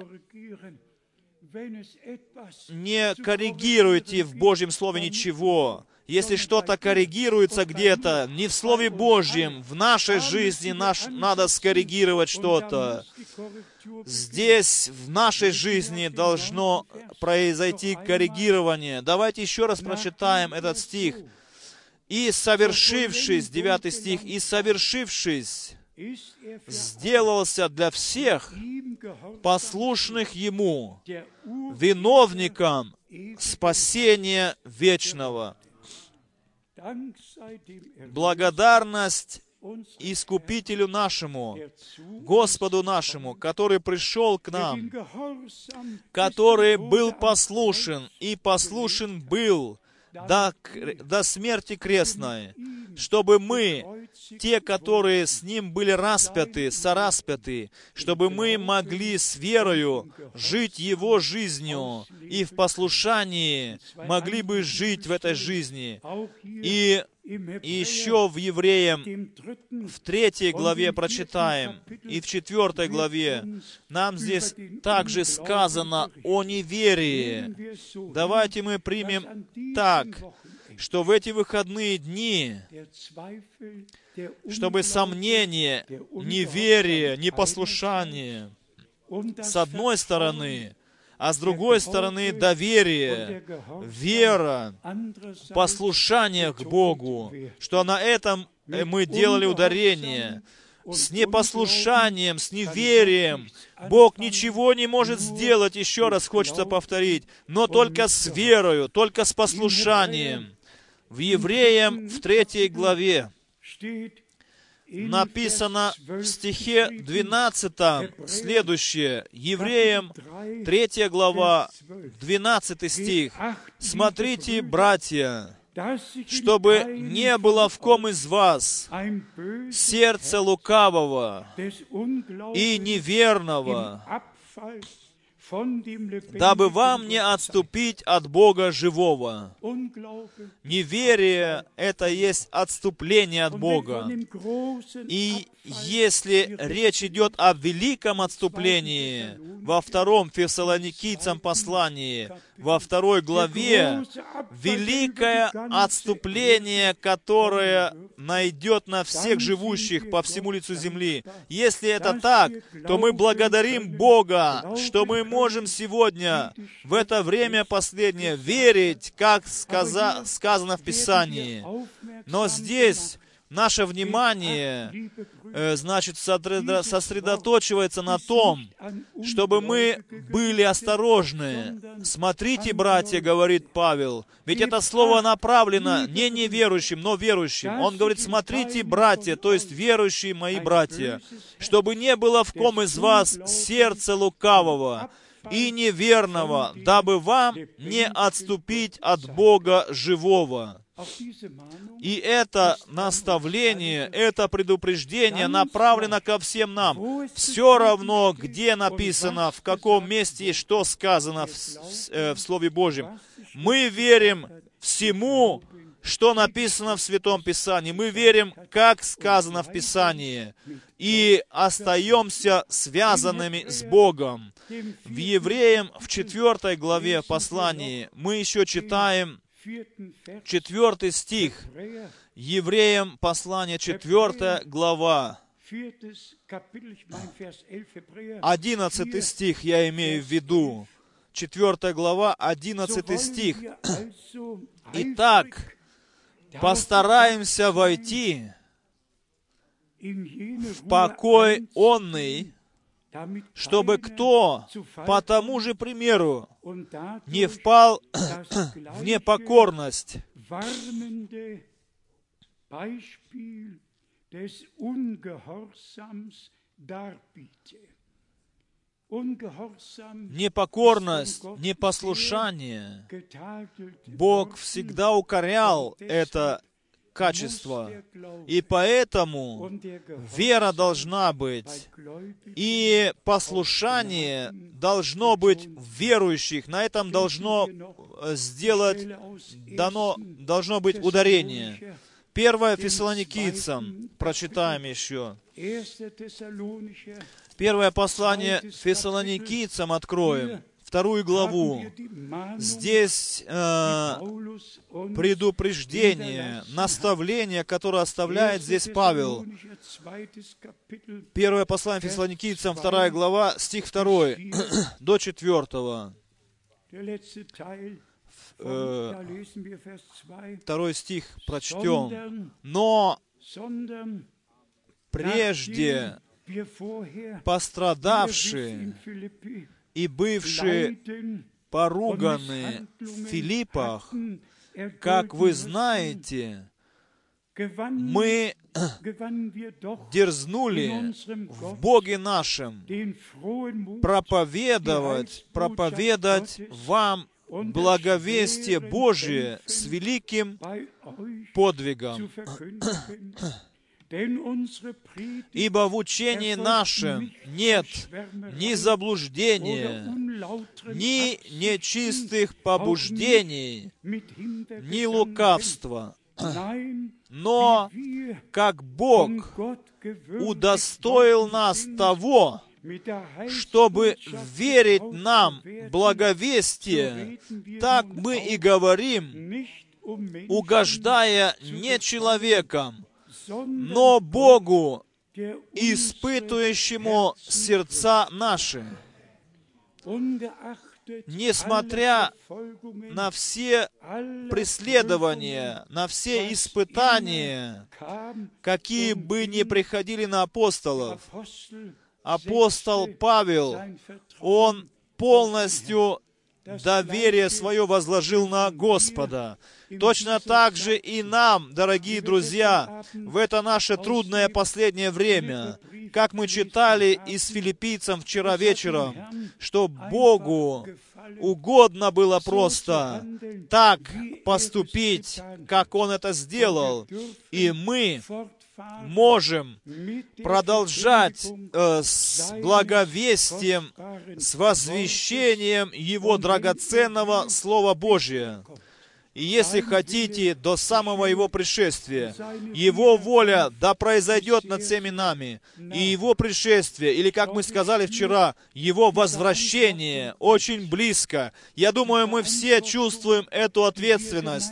коррегируйте в Божьем Слове ничего. Если что-то коррегируется где-то, не в Слове Божьем, в нашей жизни надо скоррегировать что-то. Здесь, в нашей жизни, должно произойти коррегирование. Давайте еще раз прочитаем этот стих. «И совершившись», 9 стих, «и совершившись, сделался для всех послушных Ему виновником спасения вечного». Благодарность Искупителю нашему, Господу нашему, который пришел к нам, который был послушен, и послушен был до смерти крестной, чтобы мы, те, которые с Ним были распяты, сораспяты, чтобы мы могли с верою жить Его жизнью и в послушании могли бы жить в этой жизни. И еще в Евреям, в 3 главе прочитаем, и в 4 главе, нам здесь также сказано о неверии. Давайте мы примем так, что в эти выходные дни, чтобы сомнение, неверие, непослушание, с одной стороны, а с другой стороны доверие, вера, послушание к Богу, что на этом мы делали ударение. С непослушанием, с неверием Бог ничего не может сделать, еще раз хочется повторить, но только с верою, только с послушанием. В Евреям, в 3 главе, написано в стихе 12 следующее. Евреям, 3 глава, 12 стих. «Смотрите, братья, чтобы не было в ком из вас сердца лукавого и неверного, дабы вам не отступить от Бога живого». Неверие — это есть отступление от Бога. И если речь идет о великом отступлении, во 2 Фессалоникийцам послании, во 2 главе, великое отступление, которое найдет на всех живущих по всему лицу земли. Если это так, то мы благодарим Бога, что мы можем сегодня, в это время последнее, верить, как сказано в Писании. Но здесь наше внимание, сосредоточивается на том, чтобы мы были осторожны. «Смотрите, братья», говорит Павел, ведь это слово направлено не неверующим, но верующим. Он говорит: «Смотрите, братья», то есть верующие мои братья, чтобы не было в ком из вас сердца лукавого и неверного, дабы вам не отступить от Бога живого». И это наставление, это предупреждение направлено ко всем нам. Все равно, где написано, в каком месте и что сказано в Слове Божьем. Мы верим всему, что написано в Святом Писании. Мы верим, как сказано в Писании, и остаемся связанными с Богом. В Евреям, в 4 главе послании, мы еще читаем 4 стих. Евреям послание 4 глава. 11 стих я имею в виду. 4 глава, 11 стих. Итак, постараемся войти в покой онный, чтобы кто по тому же примеру не впал в непокорность. Непокорность, непослушание. Бог всегда укорял это качество. И поэтому вера должна быть, и послушание должно быть в верующих. На этом должно быть ударение. 1 Фессалоникийцам прочитаем еще. Первое послание Фессалоникийцам откроем, 2 главу. Здесь предупреждение, наставление, которое оставляет здесь Павел. Первое послание Фессалоникийцам, 2 глава, стих 2 до 4. 2 стих прочтем. Но прежде пострадавшие и бывшие поруганы в Филиппах, как вы знаете, мы дерзнули в Боге нашем проповедовать вам благовестие Божие с великим подвигом. Ибо в учении нашем нет ни заблуждения, ни нечистых побуждений, ни лукавства. Но как Бог удостоил нас того, чтобы верить нам благовестие, так мы и говорим, угождая не человеком, но Богу, испытывающему сердца наши. Несмотря на все преследования, на все испытания, какие бы ни приходили на апостолов, апостол Павел, он полностью доверие свое возложил на Господа. Точно так же и нам, дорогие друзья, в это наше трудное последнее время, как мы читали из Филиппийцам вчера вечером, что Богу угодно было просто так поступить, как Он это сделал, и мы можем продолжать с благовестием, с возвещением Его драгоценного Слова Божия. И если хотите, до самого Его пришествия, Его воля да произойдет над всеми нами, и Его пришествие, или, как мы сказали вчера, Его возвращение очень близко. Я думаю, мы все чувствуем эту ответственность,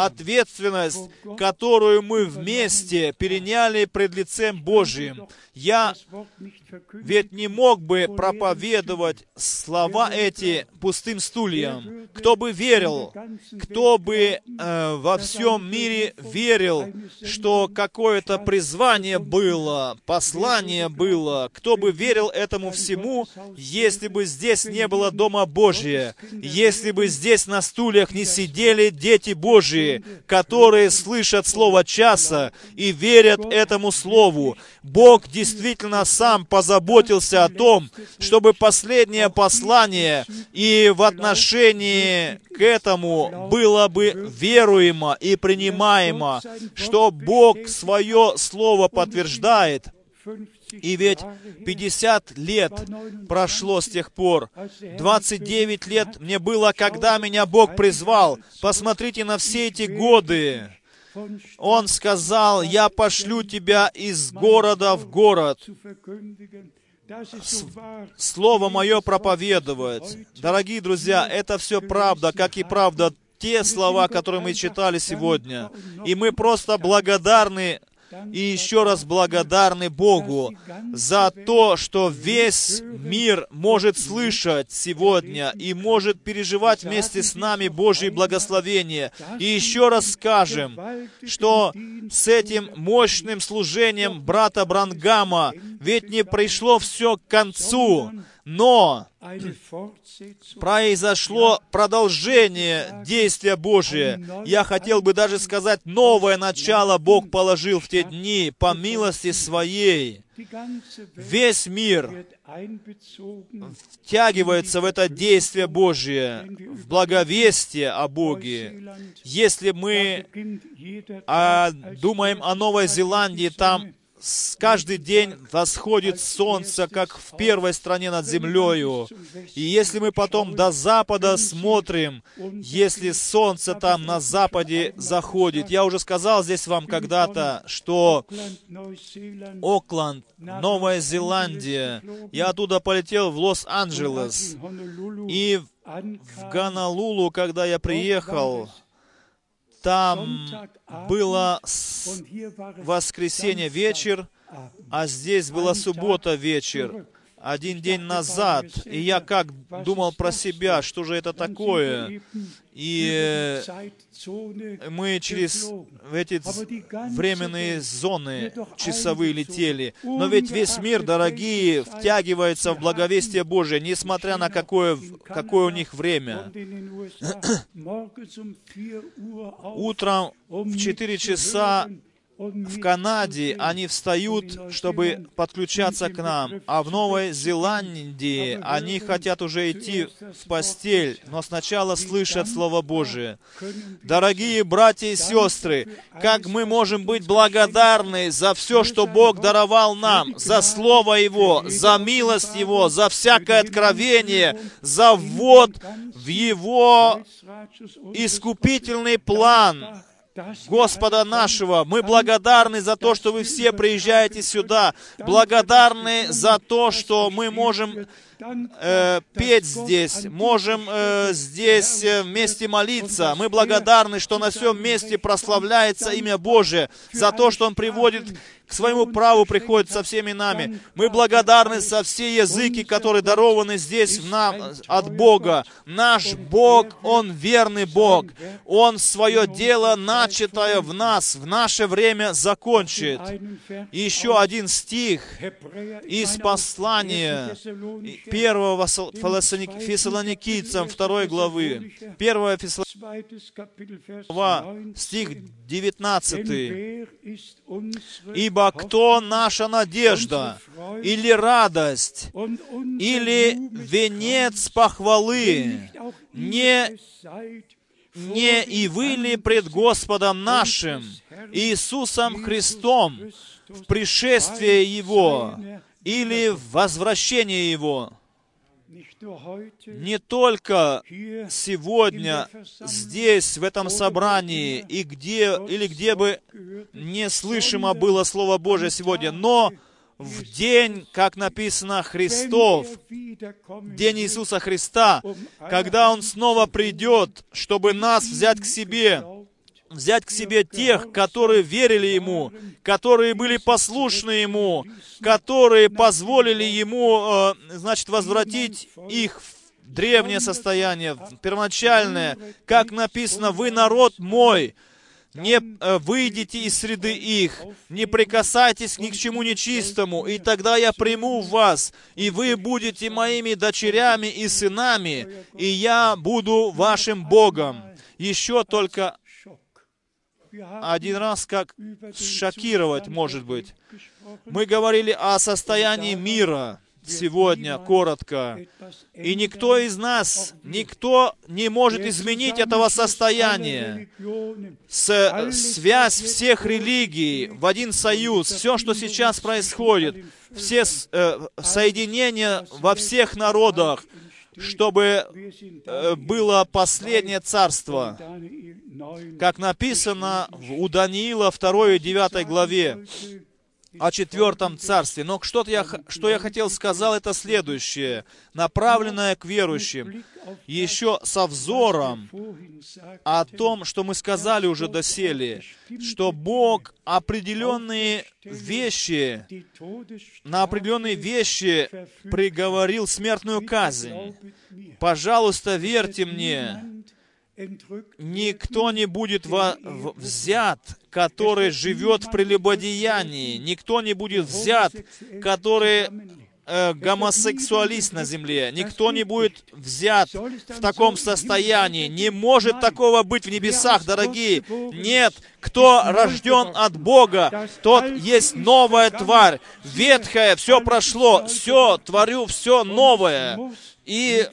которую мы вместе переняли пред лицем Божиим. Я ведь не мог бы проповедовать слова эти пустым стульям. Кто бы верил, кто бы во всем мире верил, что какое-то призвание было, послание было, кто бы верил этому всему, если бы здесь не было Дома Божия, если бы здесь на стульях не сидели дети Божии, которые слышат Слово часа и верят этому Слову. Бог действительно сам позаботился о том, чтобы последнее послание и в отношении к этому было бы веруемо и принимаемо, что Бог свое Слово подтверждает. И ведь 50 лет прошло с тех пор. 29 лет мне было, когда меня Бог призвал. Посмотрите на все эти годы. Он сказал: «Я пошлю тебя из города в город, Слово Мое проповедовать». Дорогие друзья, это все правда, как и правда те слова, которые мы читали сегодня. И мы просто благодарны и еще раз благодарны Богу за то, что весь мир может слышать сегодня и может переживать вместе с нами Божьи благословения. И еще раз скажем, что с этим мощным служением брата Бранхама ведь не пришло все к концу, но произошло продолжение действия Божия. Я хотел бы даже сказать, новое начало Бог положил в те дни по милости Своей. Весь мир втягивается в это действие Божие, в благовестие о Боге. Если мы думаем о Новой Зеландии, там каждый день восходит солнце, как в первой стране над землею. И если мы потом до запада смотрим, если солнце там на западе заходит, я уже сказал здесь вам когда-то, что Окленд, Новая Зеландия, я оттуда полетел в Лос-Анджелес, и в Гонолулу, когда я приехал, там было воскресенье вечер, а здесь была суббота вечер, один день назад. И я как думал про себя, что же это такое? И мы через эти временные зоны часовые летели. Но ведь весь мир, дорогие, втягивается в благовестие Божие, несмотря на какое у них время. Утром в 4 часа в Канаде они встают, чтобы подключаться к нам, а в Новой Зеландии они хотят уже идти в постель, но сначала слышат Слово Божие. Дорогие братья и сестры, как мы можем быть благодарны за все, что Бог даровал нам, за Слово Его, за милость Его, за всякое откровение, за ввод в Его искупительный план Господа нашего. Мы благодарны за то, что вы все приезжаете сюда. Благодарны за то, что мы можем петь здесь, можем здесь вместе молиться. Мы благодарны, что на всем месте прославляется имя Божие, за то, что Он приводит к своему праву, приходит со всеми нами. Мы благодарны за все языки, которые дарованы здесь нам от Бога. Наш Бог, Он верный Бог. Он свое дело, начатое в нас, в наше время закончит. И еще один стих из послания 1 Фессалоникийцам 2 главы. 1 Фессалоникийцам, стих 19. «Ибо кто наша надежда, или радость, или венец похвалы, не и вы ли пред Господом нашим, Иисусом Христом, в пришествии Его, или в возвращении Его?» Не только сегодня, здесь, в этом собрании, или где бы не слышимо было Слово Божие сегодня, но в день, как написано, Христов, день Иисуса Христа, когда Он снова придет, чтобы нас взять к себе тех, которые верили Ему, которые были послушны Ему, которые позволили Ему, возвратить их в древнее состояние, в первоначальное. Как написано: «Вы народ мой, не выйдите из среды их, не прикасайтесь ни к чему нечистому, и тогда я приму вас, и вы будете моими дочерями и сынами, и я буду вашим Богом». Еще только один раз, как шокировать, может быть. Мы говорили о состоянии мира сегодня, коротко. И никто из нас, никто не может изменить этого состояния. Связь всех религий в один союз, все, что сейчас происходит, все соединения во всех народах, чтобы было последнее царство, как написано у Даниила 2 и 9 главе о 4 царстве. Но что я хотел сказать, это следующее, направленное к верующим, еще со взором о том, что мы сказали уже доселе, что Бог на определенные вещи приговорил смертную казнь. Пожалуйста, верьте мне, никто не будет взят, который живет в прелюбодеянии. Никто не будет взят, который гомосексуалист на земле. Никто не будет взят в таком состоянии. Не может такого быть в небесах, дорогие. Нет, кто рожден от Бога, тот есть новая тварь. Ветхое все прошло, все, творю все новое. И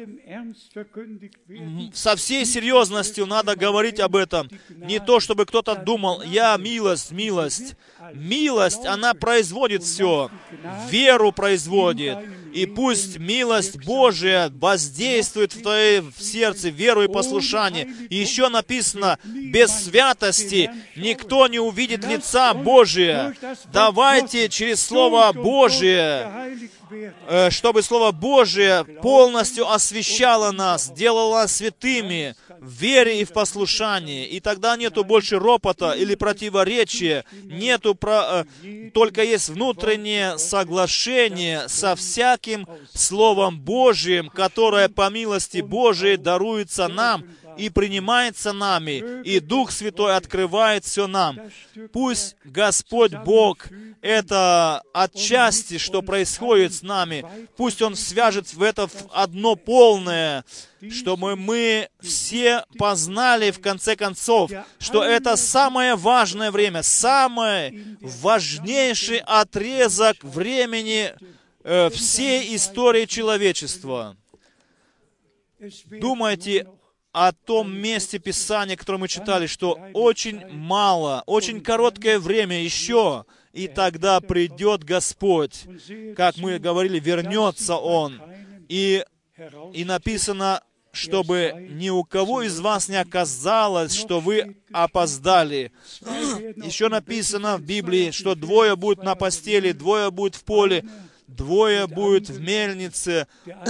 со всей серьезностью надо говорить об этом. Не то, чтобы кто-то думал, милость. Милость, она производит все. Веру производит. И пусть милость Божия воздействует в твоем сердце, веру и послушание. И еще написано, без святости никто не увидит лица Божия. Давайте через Слово Божие, чтобы Слово Божие полностью освящало нас, делало нас святыми в вере и в послушании. И тогда нету больше ропота или противоречия, только есть внутреннее соглашение со всяким Словом Божиим, которое по милости Божией даруется нам и принимается нами, и Дух Святой открывает все нам. Пусть Господь Бог, это отчасти, что происходит с нами, пусть Он свяжет в это одно полное, чтобы мы все познали, в конце концов, что это самое важное время, самый важнейший отрезок времени всей истории человечества. Думайте о том месте Писания, которое мы читали, что очень мало, очень короткое время еще, и тогда придет Господь. Как мы говорили, вернется Он. И написано, чтобы ни у кого из вас не оказалось, что вы опоздали. Еще написано в Библии, что 2 будут на постели, 2 будут в поле, 2 будут в мельнице,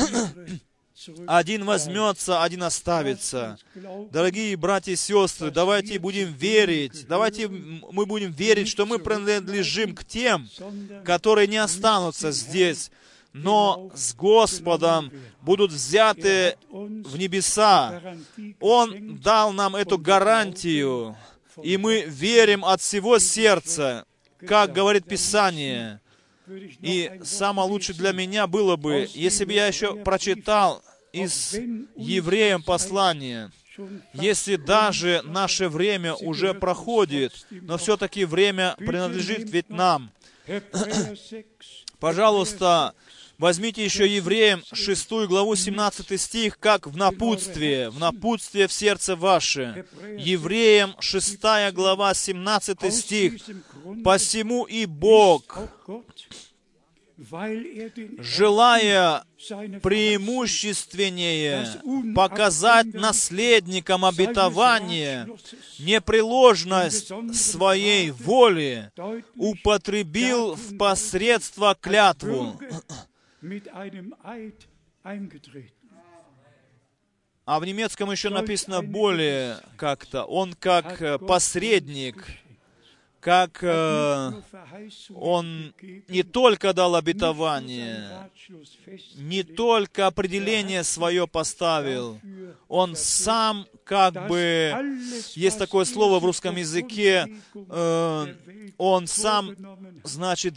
1 возьмется, 1 оставится. Дорогие братья и сестры, давайте будем верить, мы будем верить, что мы принадлежим к тем, которые не останутся здесь, но с Господом будут взяты в небеса. Он дал нам эту гарантию, и мы верим от всего сердца, как говорит Писание. И самое лучшее для меня было бы, если бы я еще прочитал из Евреям послание, если даже наше время уже проходит, но все-таки время принадлежит ведь нам. Пожалуйста, возьмите еще Евреям 6 главу 17 стих, как в напутствие в сердце ваше. Евреям 6 глава 17 стих. «Посему и Бог, желая преимущественнее показать наследникам обетования непреложность своей воли, употребил в посредство клятву». А в немецком еще написано более как-то. Он как посредник, как он не только дал обетование, не только определение свое поставил, он сам как бы, есть такое слово в русском языке, он сам, значит,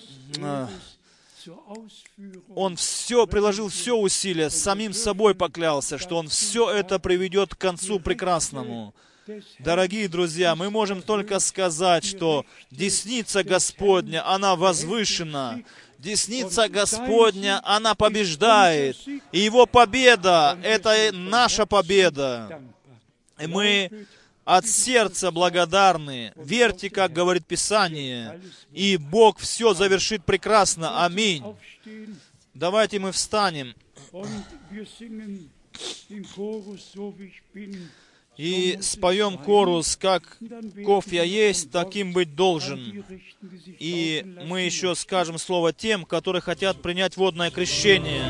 он приложил все усилия, самим собой поклялся, что он все это приведет к концу прекрасному. Дорогие друзья, мы можем только сказать, что десница Господня, она возвышена. Десница Господня, она побеждает. И Его победа — это наша победа. И мы от сердца благодарны. Верьте, как говорит Писание, и Бог все завершит прекрасно. Аминь. Давайте мы встанем. И споем хорус, каков я есть, таким быть должен. И мы еще скажем слово тем, которые хотят принять водное крещение.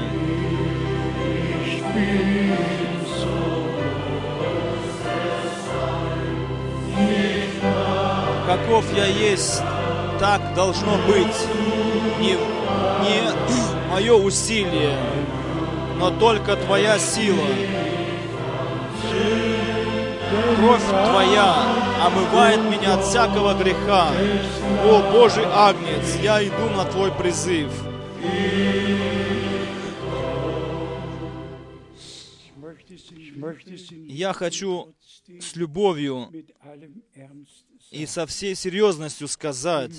Каков я есть, так должно быть. Не мое усилие, но только Твоя сила. Кровь Твоя омывает меня от всякого греха. О, Божий Агнец, я иду на Твой призыв. Я хочу с любовью и со всей серьезностью сказать,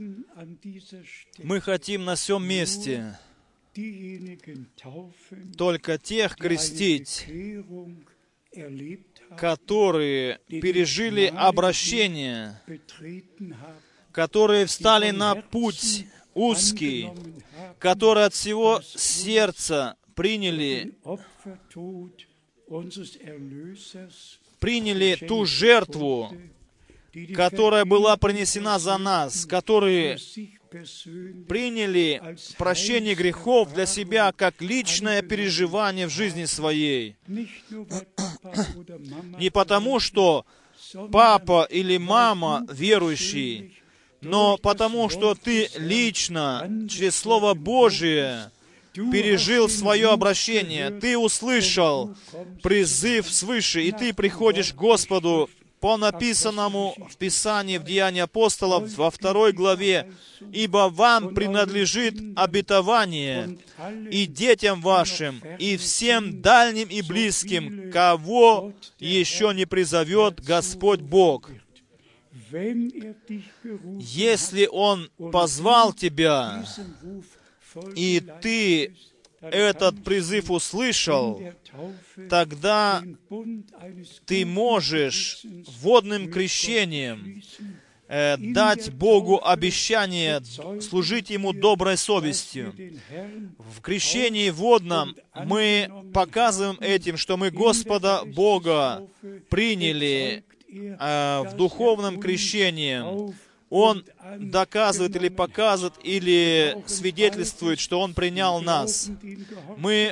мы хотим на всем месте только тех крестить, которые пережили обращение, которые встали на путь узкий, которые от всего сердца приняли ту жертву, которая была принесена за нас, которые приняли прощение грехов для себя как личное переживание в жизни своей. Не потому, что папа или мама верующий, но потому, что ты лично, через Слово Божие, пережил свое обращение, ты услышал призыв свыше, и ты приходишь к Господу по написанному в Писании, в Деянии апостолов, во 2 главе, «Ибо вам принадлежит обетование, и детям вашим, и всем дальним и близким, кого еще не призовет Господь Бог». Если Он позвал тебя, и ты этот призыв услышал, тогда ты можешь водным крещением дать Богу обещание служить Ему доброй совестью. В крещении водном мы показываем этим, что мы Господа Бога приняли в духовном крещении. Он доказывает или показывает, или свидетельствует, что Он принял нас. Мы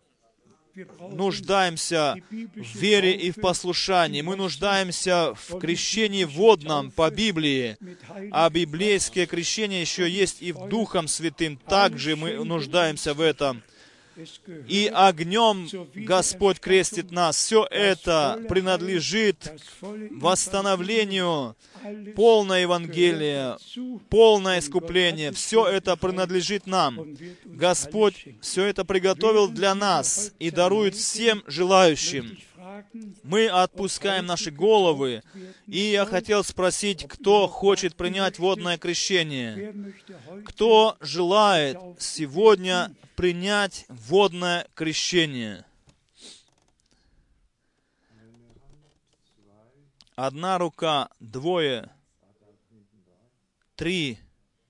нуждаемся в вере и в послушании. Мы нуждаемся в крещении водном по Библии. А библейское крещение еще есть и в Духом Святым. Также мы нуждаемся в этом. И огнем Господь крестит нас. Все это принадлежит восстановлению полное Евангелие, полное искупление. Все это принадлежит нам. Господь все это приготовил для нас и дарует всем желающим. Мы отпускаем наши головы, и я хотел спросить, кто хочет принять водное крещение? Кто желает сегодня принять водное крещение? Одна рука, двое, три.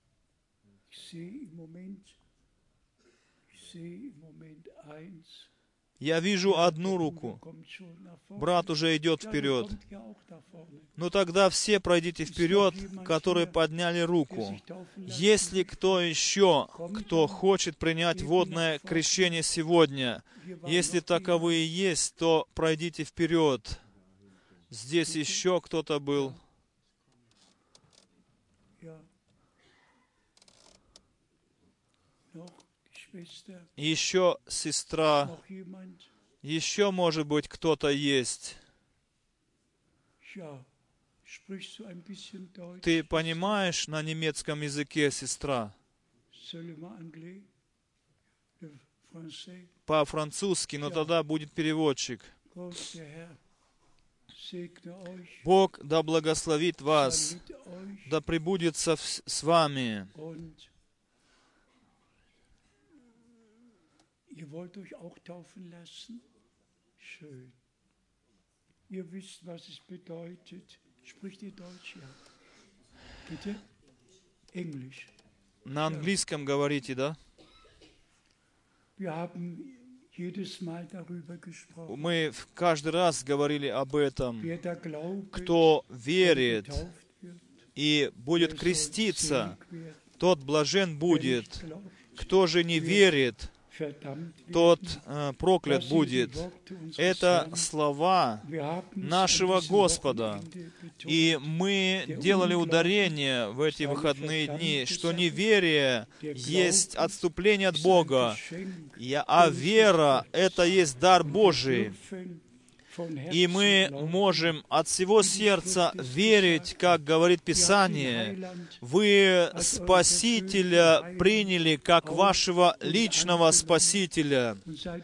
Я вижу одну руку. Брат уже идет вперед. Ну тогда все пройдите вперед, которые подняли руку. Есть ли кто еще, кто хочет принять водное крещение сегодня? Если таковые есть, то пройдите вперед. Здесь еще кто-то был. Еще сестра. Еще, может быть, кто-то есть. Ты понимаешь на немецком языке, сестра? По-французски, но тогда будет переводчик. Бог да благословит вас, да пребудет с вами. Ihr wollt euch auch taufen lassen? Schön. Ihr wisst, was es bedeutet. Spricht ihr Deutsch? Ja. Bitte? Englisch. На английском говорите, да? Wir haben Мы каждый раз говорили об этом. Кто верит и будет креститься, тот блажен будет. Кто же не верит, тот проклят будет. Это слова нашего Господа. И мы делали ударение в эти выходные дни, что неверие есть отступление от Бога, а вера — это есть дар Божий. И мы можем от всего сердца верить, как говорит Писание. Вы Спасителя приняли как вашего личного Спасителя.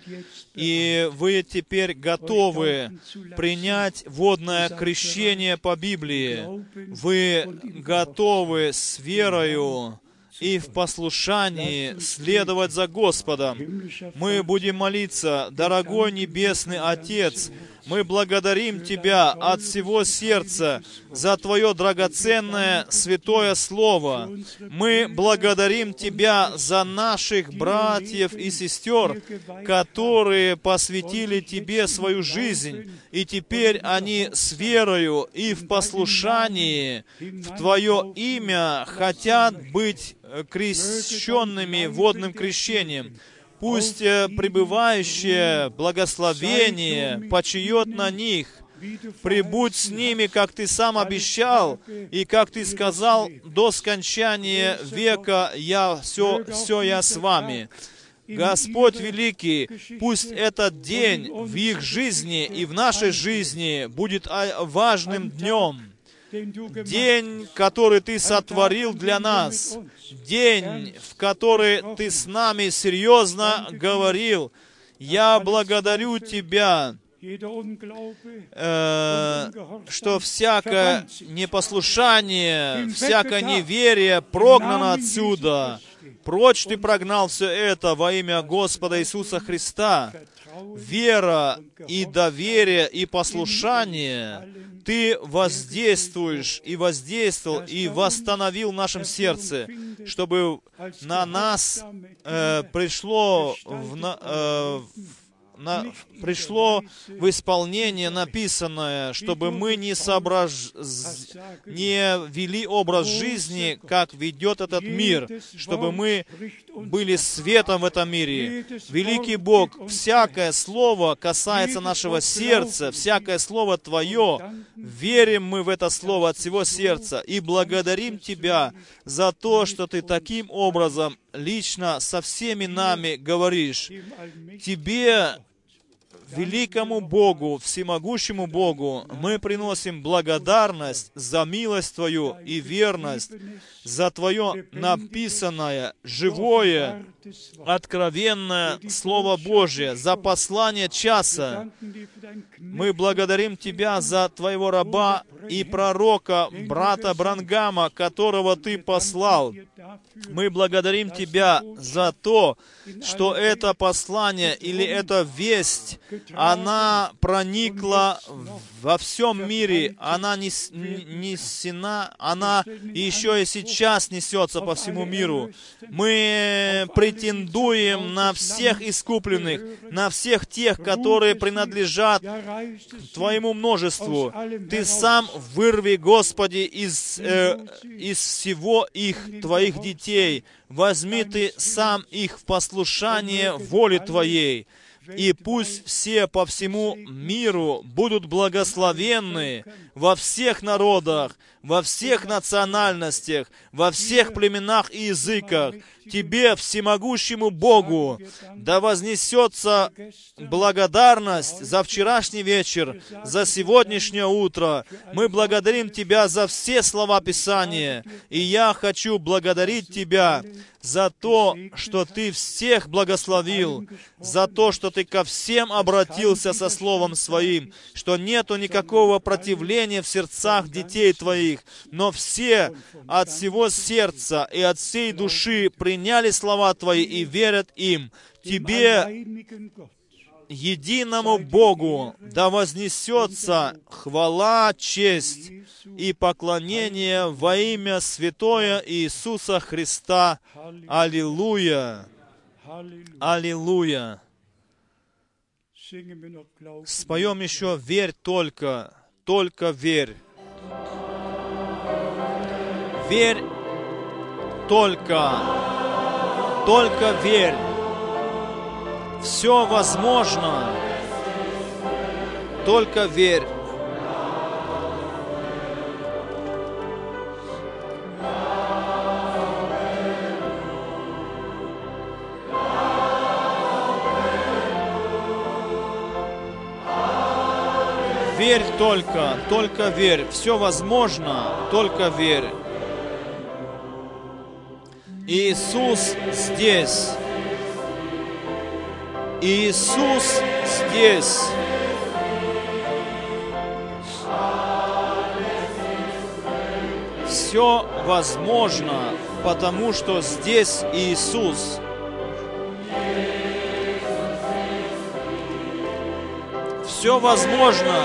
И вы теперь готовы принять водное крещение по Библии. Вы готовы с верою и в послушании следовать за Господом. Мы будем молиться: дорогой Небесный Отец, мы благодарим Тебя от всего сердца за Твое драгоценное святое Слово. Мы благодарим Тебя за наших братьев и сестер, которые посвятили Тебе свою жизнь, и теперь они с верою и в послушании в Твое имя хотят быть крещенными водным крещением. Пусть пребывающее благословение почиет на них. Прибудь с ними, как Ты сам обещал, и как Ты сказал: до скончания века все я с вами. Господь великий, пусть этот день в их жизни и в нашей жизни будет важным днем. День, который Ты сотворил для нас. День, в который Ты с нами серьезно говорил. Я благодарю Тебя, что всякое непослушание, всякое неверие прогнано отсюда. Прочь Ты прогнал все это во имя Господа Иисуса Христа. Вера и доверие и послушание Ты воздействуешь и воздействовал и восстановил в нашем сердце, чтобы на нас пришло в исполнение написанное, чтобы мы не вели образ жизни, как ведет этот мир, чтобы мы были светом в этом мире. Великий Бог, всякое слово касается нашего сердца, всякое слово Твое, верим мы в это слово от всего сердца и благодарим Тебя за то, что Ты таким образом лично со всеми нами говоришь. Тебе, великому Богу, всемогущему Богу, мы приносим благодарность за милость Твою и верность, за Твое написанное, живое, откровенное Слово Божие, за послание часа. Мы благодарим Тебя за Твоего раба и пророка, брата Бранхама, которого Ты послал. Мы благодарим Тебя за то, что это послание или эта весть, она проникла во всем мире, она несена, она еще и сейчас несется по всему миру. Мы претендуем на всех искупленных, на всех тех, которые принадлежат Твоему множеству. Ты сам вырви, Господи, из всего Твоих детей. Возьми Ты сам их в послушание воле Твоей. И пусть все по всему миру будут благословенны во всех народах, во всех национальностях, во всех племенах и языках. Тебе, всемогущему Богу, да вознесется благодарность за вчерашний вечер, за сегодняшнее утро. Мы благодарим Тебя за все слова Писания. И я хочу благодарить Тебя за то, что Ты всех благословил, за то, что Ты ко всем обратился со Словом Своим, что нету никакого противления в сердцах детей Твоих, но все от всего сердца и от всей души приняли слова Твои и верят им. Тебе, единому Богу, да вознесется хвала, честь и поклонение во имя святое Иисуса Христа. Аллилуйя! Аллилуйя! Споем еще «Верь только, только верь». Верь только, только верь. Все возможно, только верь. Верь только, только верь. Все возможно, только верь. Иисус здесь. Иисус здесь. Все возможно, потому что здесь Иисус. Все возможно.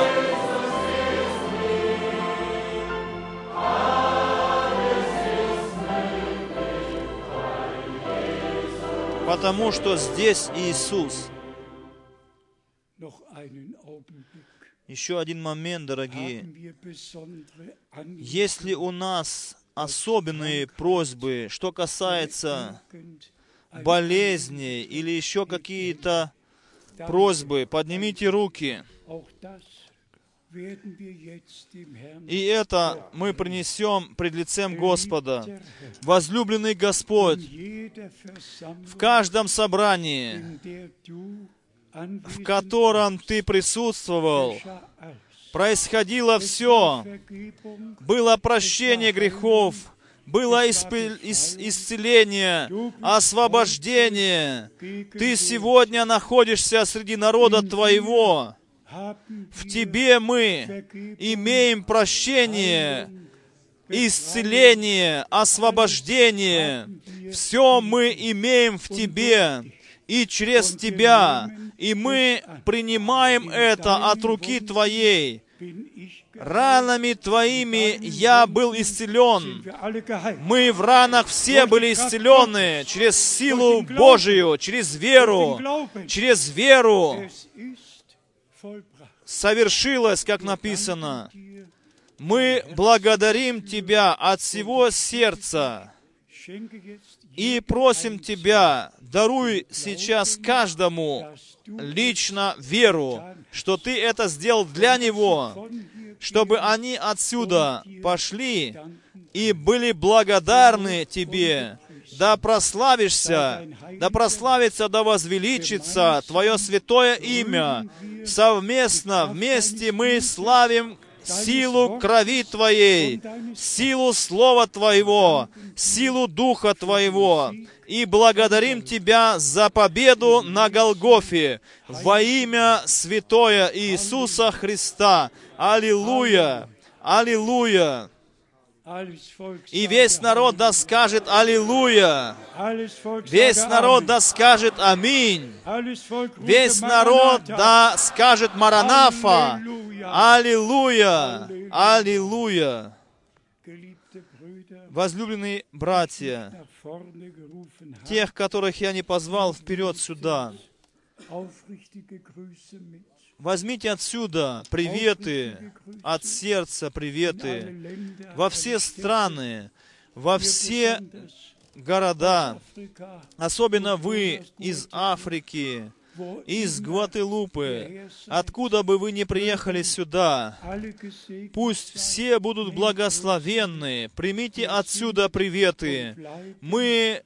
Потому что здесь Иисус. Еще один момент, дорогие. Если у нас особенные просьбы, что касается болезней или еще какие-то просьбы, поднимите руки. И это мы принесем пред лицем Господа. Возлюбленный Господь, в каждом собрании, в котором Ты присутствовал, происходило все. Было прощение грехов, было исцеление, освобождение. Ты сегодня находишься среди народа Твоего. В Тебе мы имеем прощение, исцеление, освобождение. Все мы имеем в Тебе и через Тебя. И мы принимаем это от руки Твоей. Ранами Твоими я был исцелен. Мы в ранах все были исцелены через силу Божию, через веру. Через веру совершилось, как написано. Мы благодарим Тебя от всего сердца и просим Тебя, даруй сейчас каждому лично веру, что Ты это сделал для него, чтобы они отсюда пошли и были благодарны Тебе. Да прославится, да возвеличится Твое святое имя. Совместно, вместе мы славим силу крови Твоей, силу Слова Твоего, силу Духа Твоего. И благодарим Тебя за победу на Голгофе во имя святое Иисуса Христа. Аллилуйя! Аллилуйя! И весь народ да скажет «Аллилуйя». Весь народ да скажет «Аминь». Весь народ да скажет «Маранафа». Аллилуйя. Аллилуйя. Возлюбленные братья, тех, которых я не позвал вперед сюда, возьмите отсюда приветы, от сердца приветы, во все страны, во все города, особенно вы из Африки, из Гвателупы, откуда бы вы ни приехали сюда, пусть все будут благословенны, примите отсюда приветы. Мы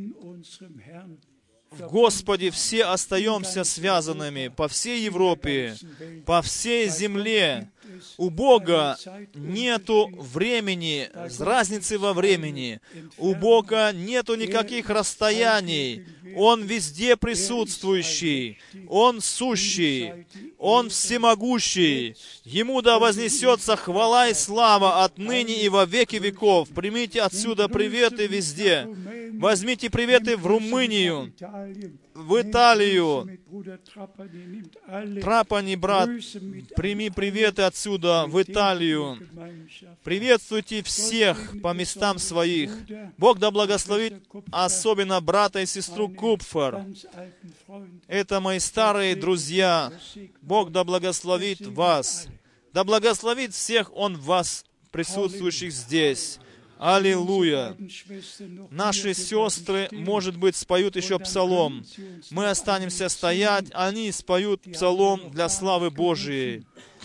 в Господе все остаемся связанными по всей Европе, по всей земле. У Бога нету времени, разницы во времени. У Бога нету никаких расстояний. Он везде присутствующий. Он сущий. Он всемогущий. Ему да вознесется хвала и слава отныне и во веки веков. Примите отсюда приветы везде. Возьмите приветы в Румынию, в Италию. Трапани, брат, прими приветы отсюда, в Италию. Приветствуйте всех по местам своих. Бог да благословит особенно брата и сестру Купфер. Это мои старые друзья. Бог да благословит вас. Да благословит всех Он вас, присутствующих здесь. Аллилуйя! Наши сестры, может быть, споют еще псалом. Мы останемся стоять, они споют псалом для славы Божией.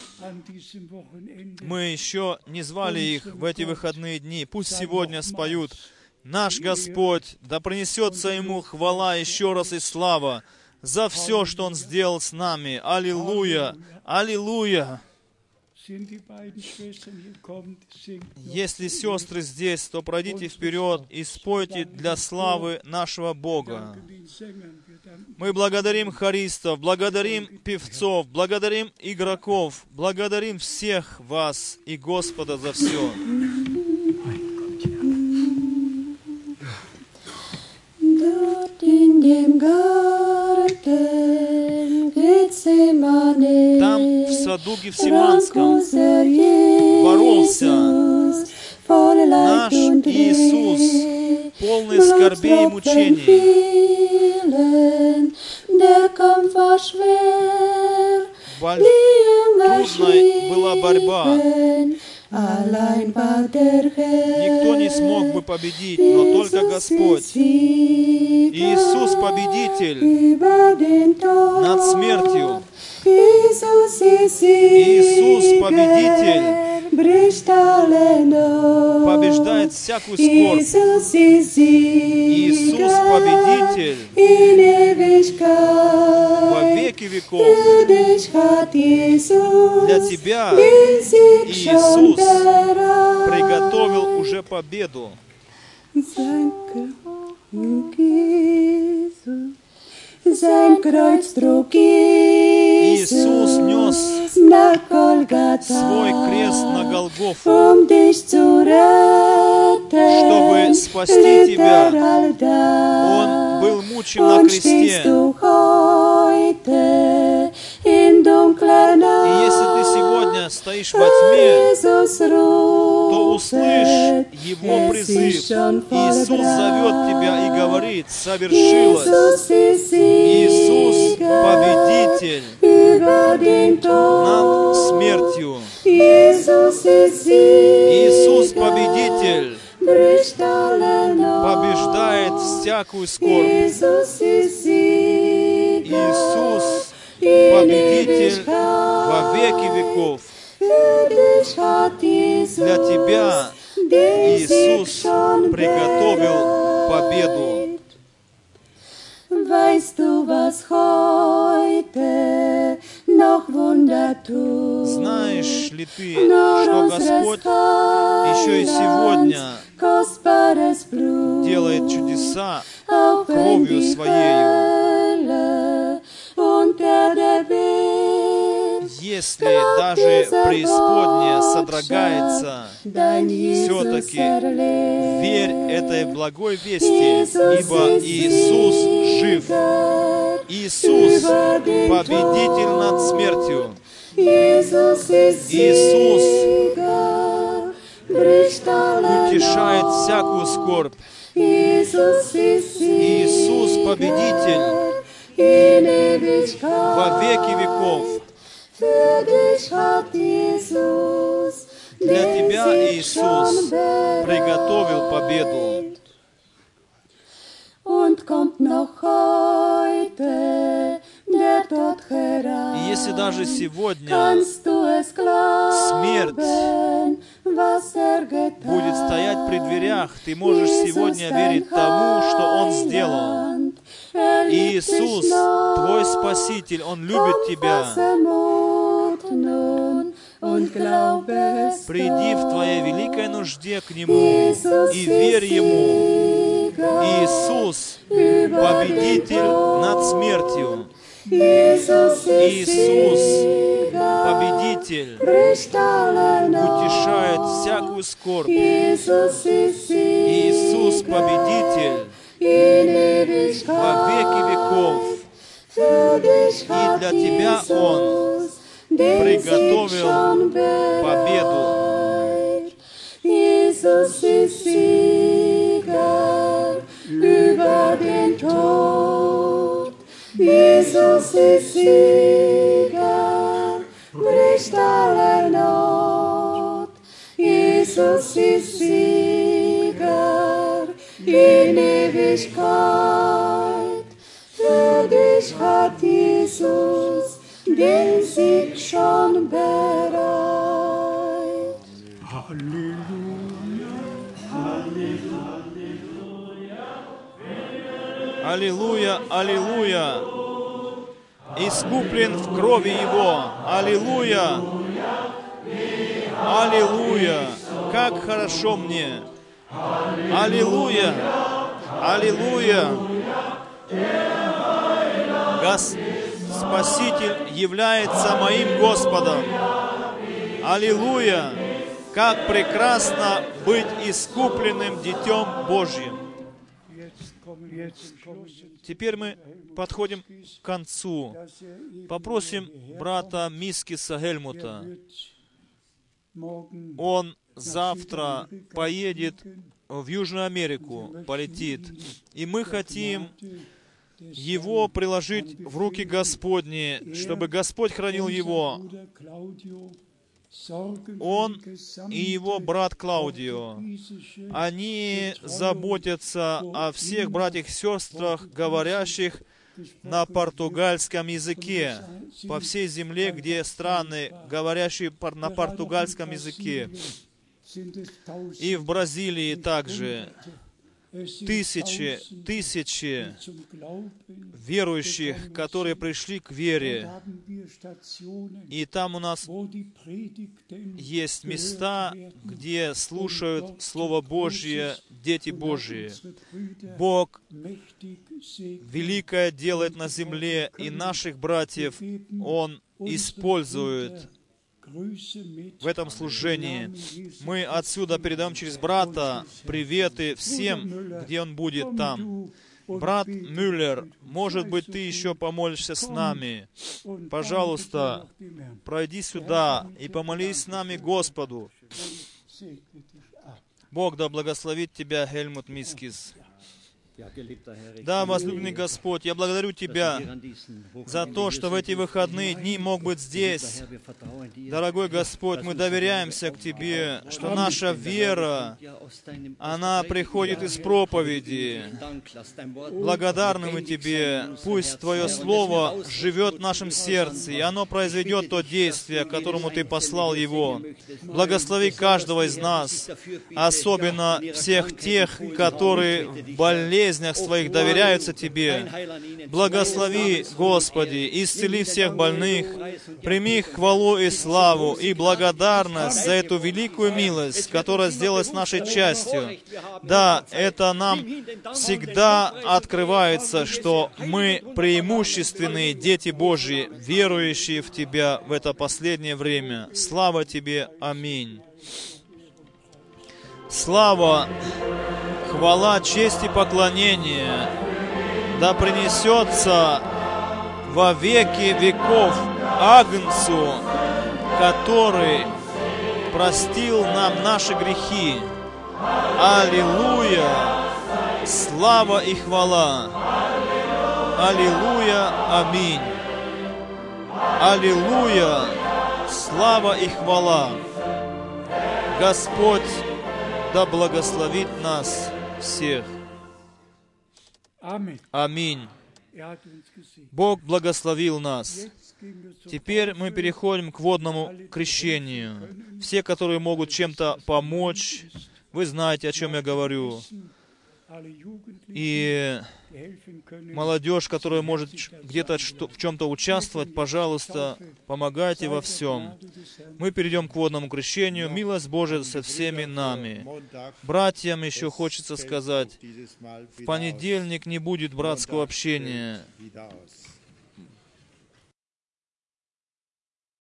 Мы еще не звали их в эти выходные дни. Пусть сегодня споют. Наш Господь, да принесется Ему хвала еще раз и слава за все, что Он сделал с нами. Аллилуйя! Аллилуйя! Если сестры здесь, то пройдите вперед и спойте для славы нашего Бога. Мы благодарим хористов, благодарим певцов, благодарим игроков, благодарим всех вас и Господа за все. Там, в саду Гефсиманском, боролся наш Иисус, полный скорбей и мучений. Трудной была борьба. Никто не смог бы победить, но только Господь. Иисус победитель над смертью. Иисус победитель побеждает всякую скорбь. Иисус победитель во веки веков. Для тебя Иисус приготовил уже победу. Иисус нес свой крест на Голгофу, чтобы спасти тебя. Он был мучим на кресте. И если ты сегодня стоишь во тьме, то услышь Его призыв. Иисус зовет тебя и говорит: совершилось. Иисус победитель над смертью. Иисус победитель побеждает всякую скорбь. Иисус победитель во веки веков. Для тебя Иисус приготовил победу. Знаешь ли ты, что Господь еще и сегодня делает чудеса кровью Своею? Если даже преисподняя содрогается, все-таки верь этой благой вести, ибо Иисус жив. Иисус победитель над смертью. Иисус утешает всякую скорбь. Иисус победитель во веки веков. Для тебя Иисус приготовил победу. И если даже сегодня смерть будет стоять при дверях, ты можешь сегодня верить тому, что Он сделал. Иисус, твой Спаситель, Он любит тебя. Приди в твоей великой нужде к Нему и верь Ему. Иисус — победитель над смертью. Иисус — победитель, утешает всякую скорбь. Иисус — победитель для тебя Он приготовил победу. Jesus ist Sieger über den Tod. Jesus ist Sieger, bricht alle Not. Jesus ist Sieger in Ewigkeit. Für dich hat Jesus den Sieg schon bereit. Аллилуйя, аллилуйя! Искуплен в крови Его. Аллилуйя! Аллилуйя! Как хорошо мне! Аллилуйя! Аллилуйя! Спаситель является моим Господом. Аллилуйя! Как прекрасно быть искупленным Детем Божьим! Теперь мы подходим к концу. Попросим брата Мискиса Гельмута. Он завтра поедет в Южную Америку, полетит. И мы хотим его приложить в руки Господни, чтобы Господь хранил его. Он и его брат Клаудио, они заботятся о всех братьях и сестрах, говорящих на португальском языке, по всей земле, где страны, говорящие на португальском языке. И в Бразилии также тысячи верующих, которые пришли к вере. И там у нас есть места, где слушают Слово Божье дети Божьи. Бог великое делает на земле, и наших братьев Он использует в этом служении. Мы отсюда передаем через брата приветы всем, где он будет там. Брат Мюллер, может быть, ты еще помолишься с нами. Пожалуйста, пройди сюда и помолись с нами Господу. Бог да благословит тебя, Гельмут Мискис. Да, возлюбленный Господь, я благодарю Тебя за то, что в эти выходные дни мог быть здесь. Дорогой Господь, мы доверяемся к Тебе, что наша вера, она приходит из проповеди. Благодарны мы Тебе. Пусть Твое Слово живет в нашем сердце, и оно произведет то действие, к которому Ты послал его. Благослови каждого из нас, особенно всех тех, которые в болезнях своих доверяются Тебе. Благослови, Господи, исцели всех больных, прими хвалу и славу и благодарность за эту великую милость, которая сделалась нашей частью. Да, это нам всегда открывается, что мы преимущественные дети Божьи, верующие в Тебя в это последнее время. Слава Тебе! Аминь. Слава, хвала, честь и поклонение да принесется во веки веков Агнцу, который простил нам наши грехи. Аллилуйя! Слава и хвала! Аллилуйя! Аминь! Аллилуйя! Слава и хвала! Господь да благословит нас всех. Аминь. Бог благословил нас. Теперь мы переходим к водному крещению. Все, которые могут чем-то помочь, вы знаете, о чем я говорю. И молодежь, которая может где-то в чем-то участвовать, пожалуйста, помогайте во всем. Мы перейдем к водному крещению. Милость Божия со всеми нами. Братьям еще хочется сказать, в понедельник не будет братского общения.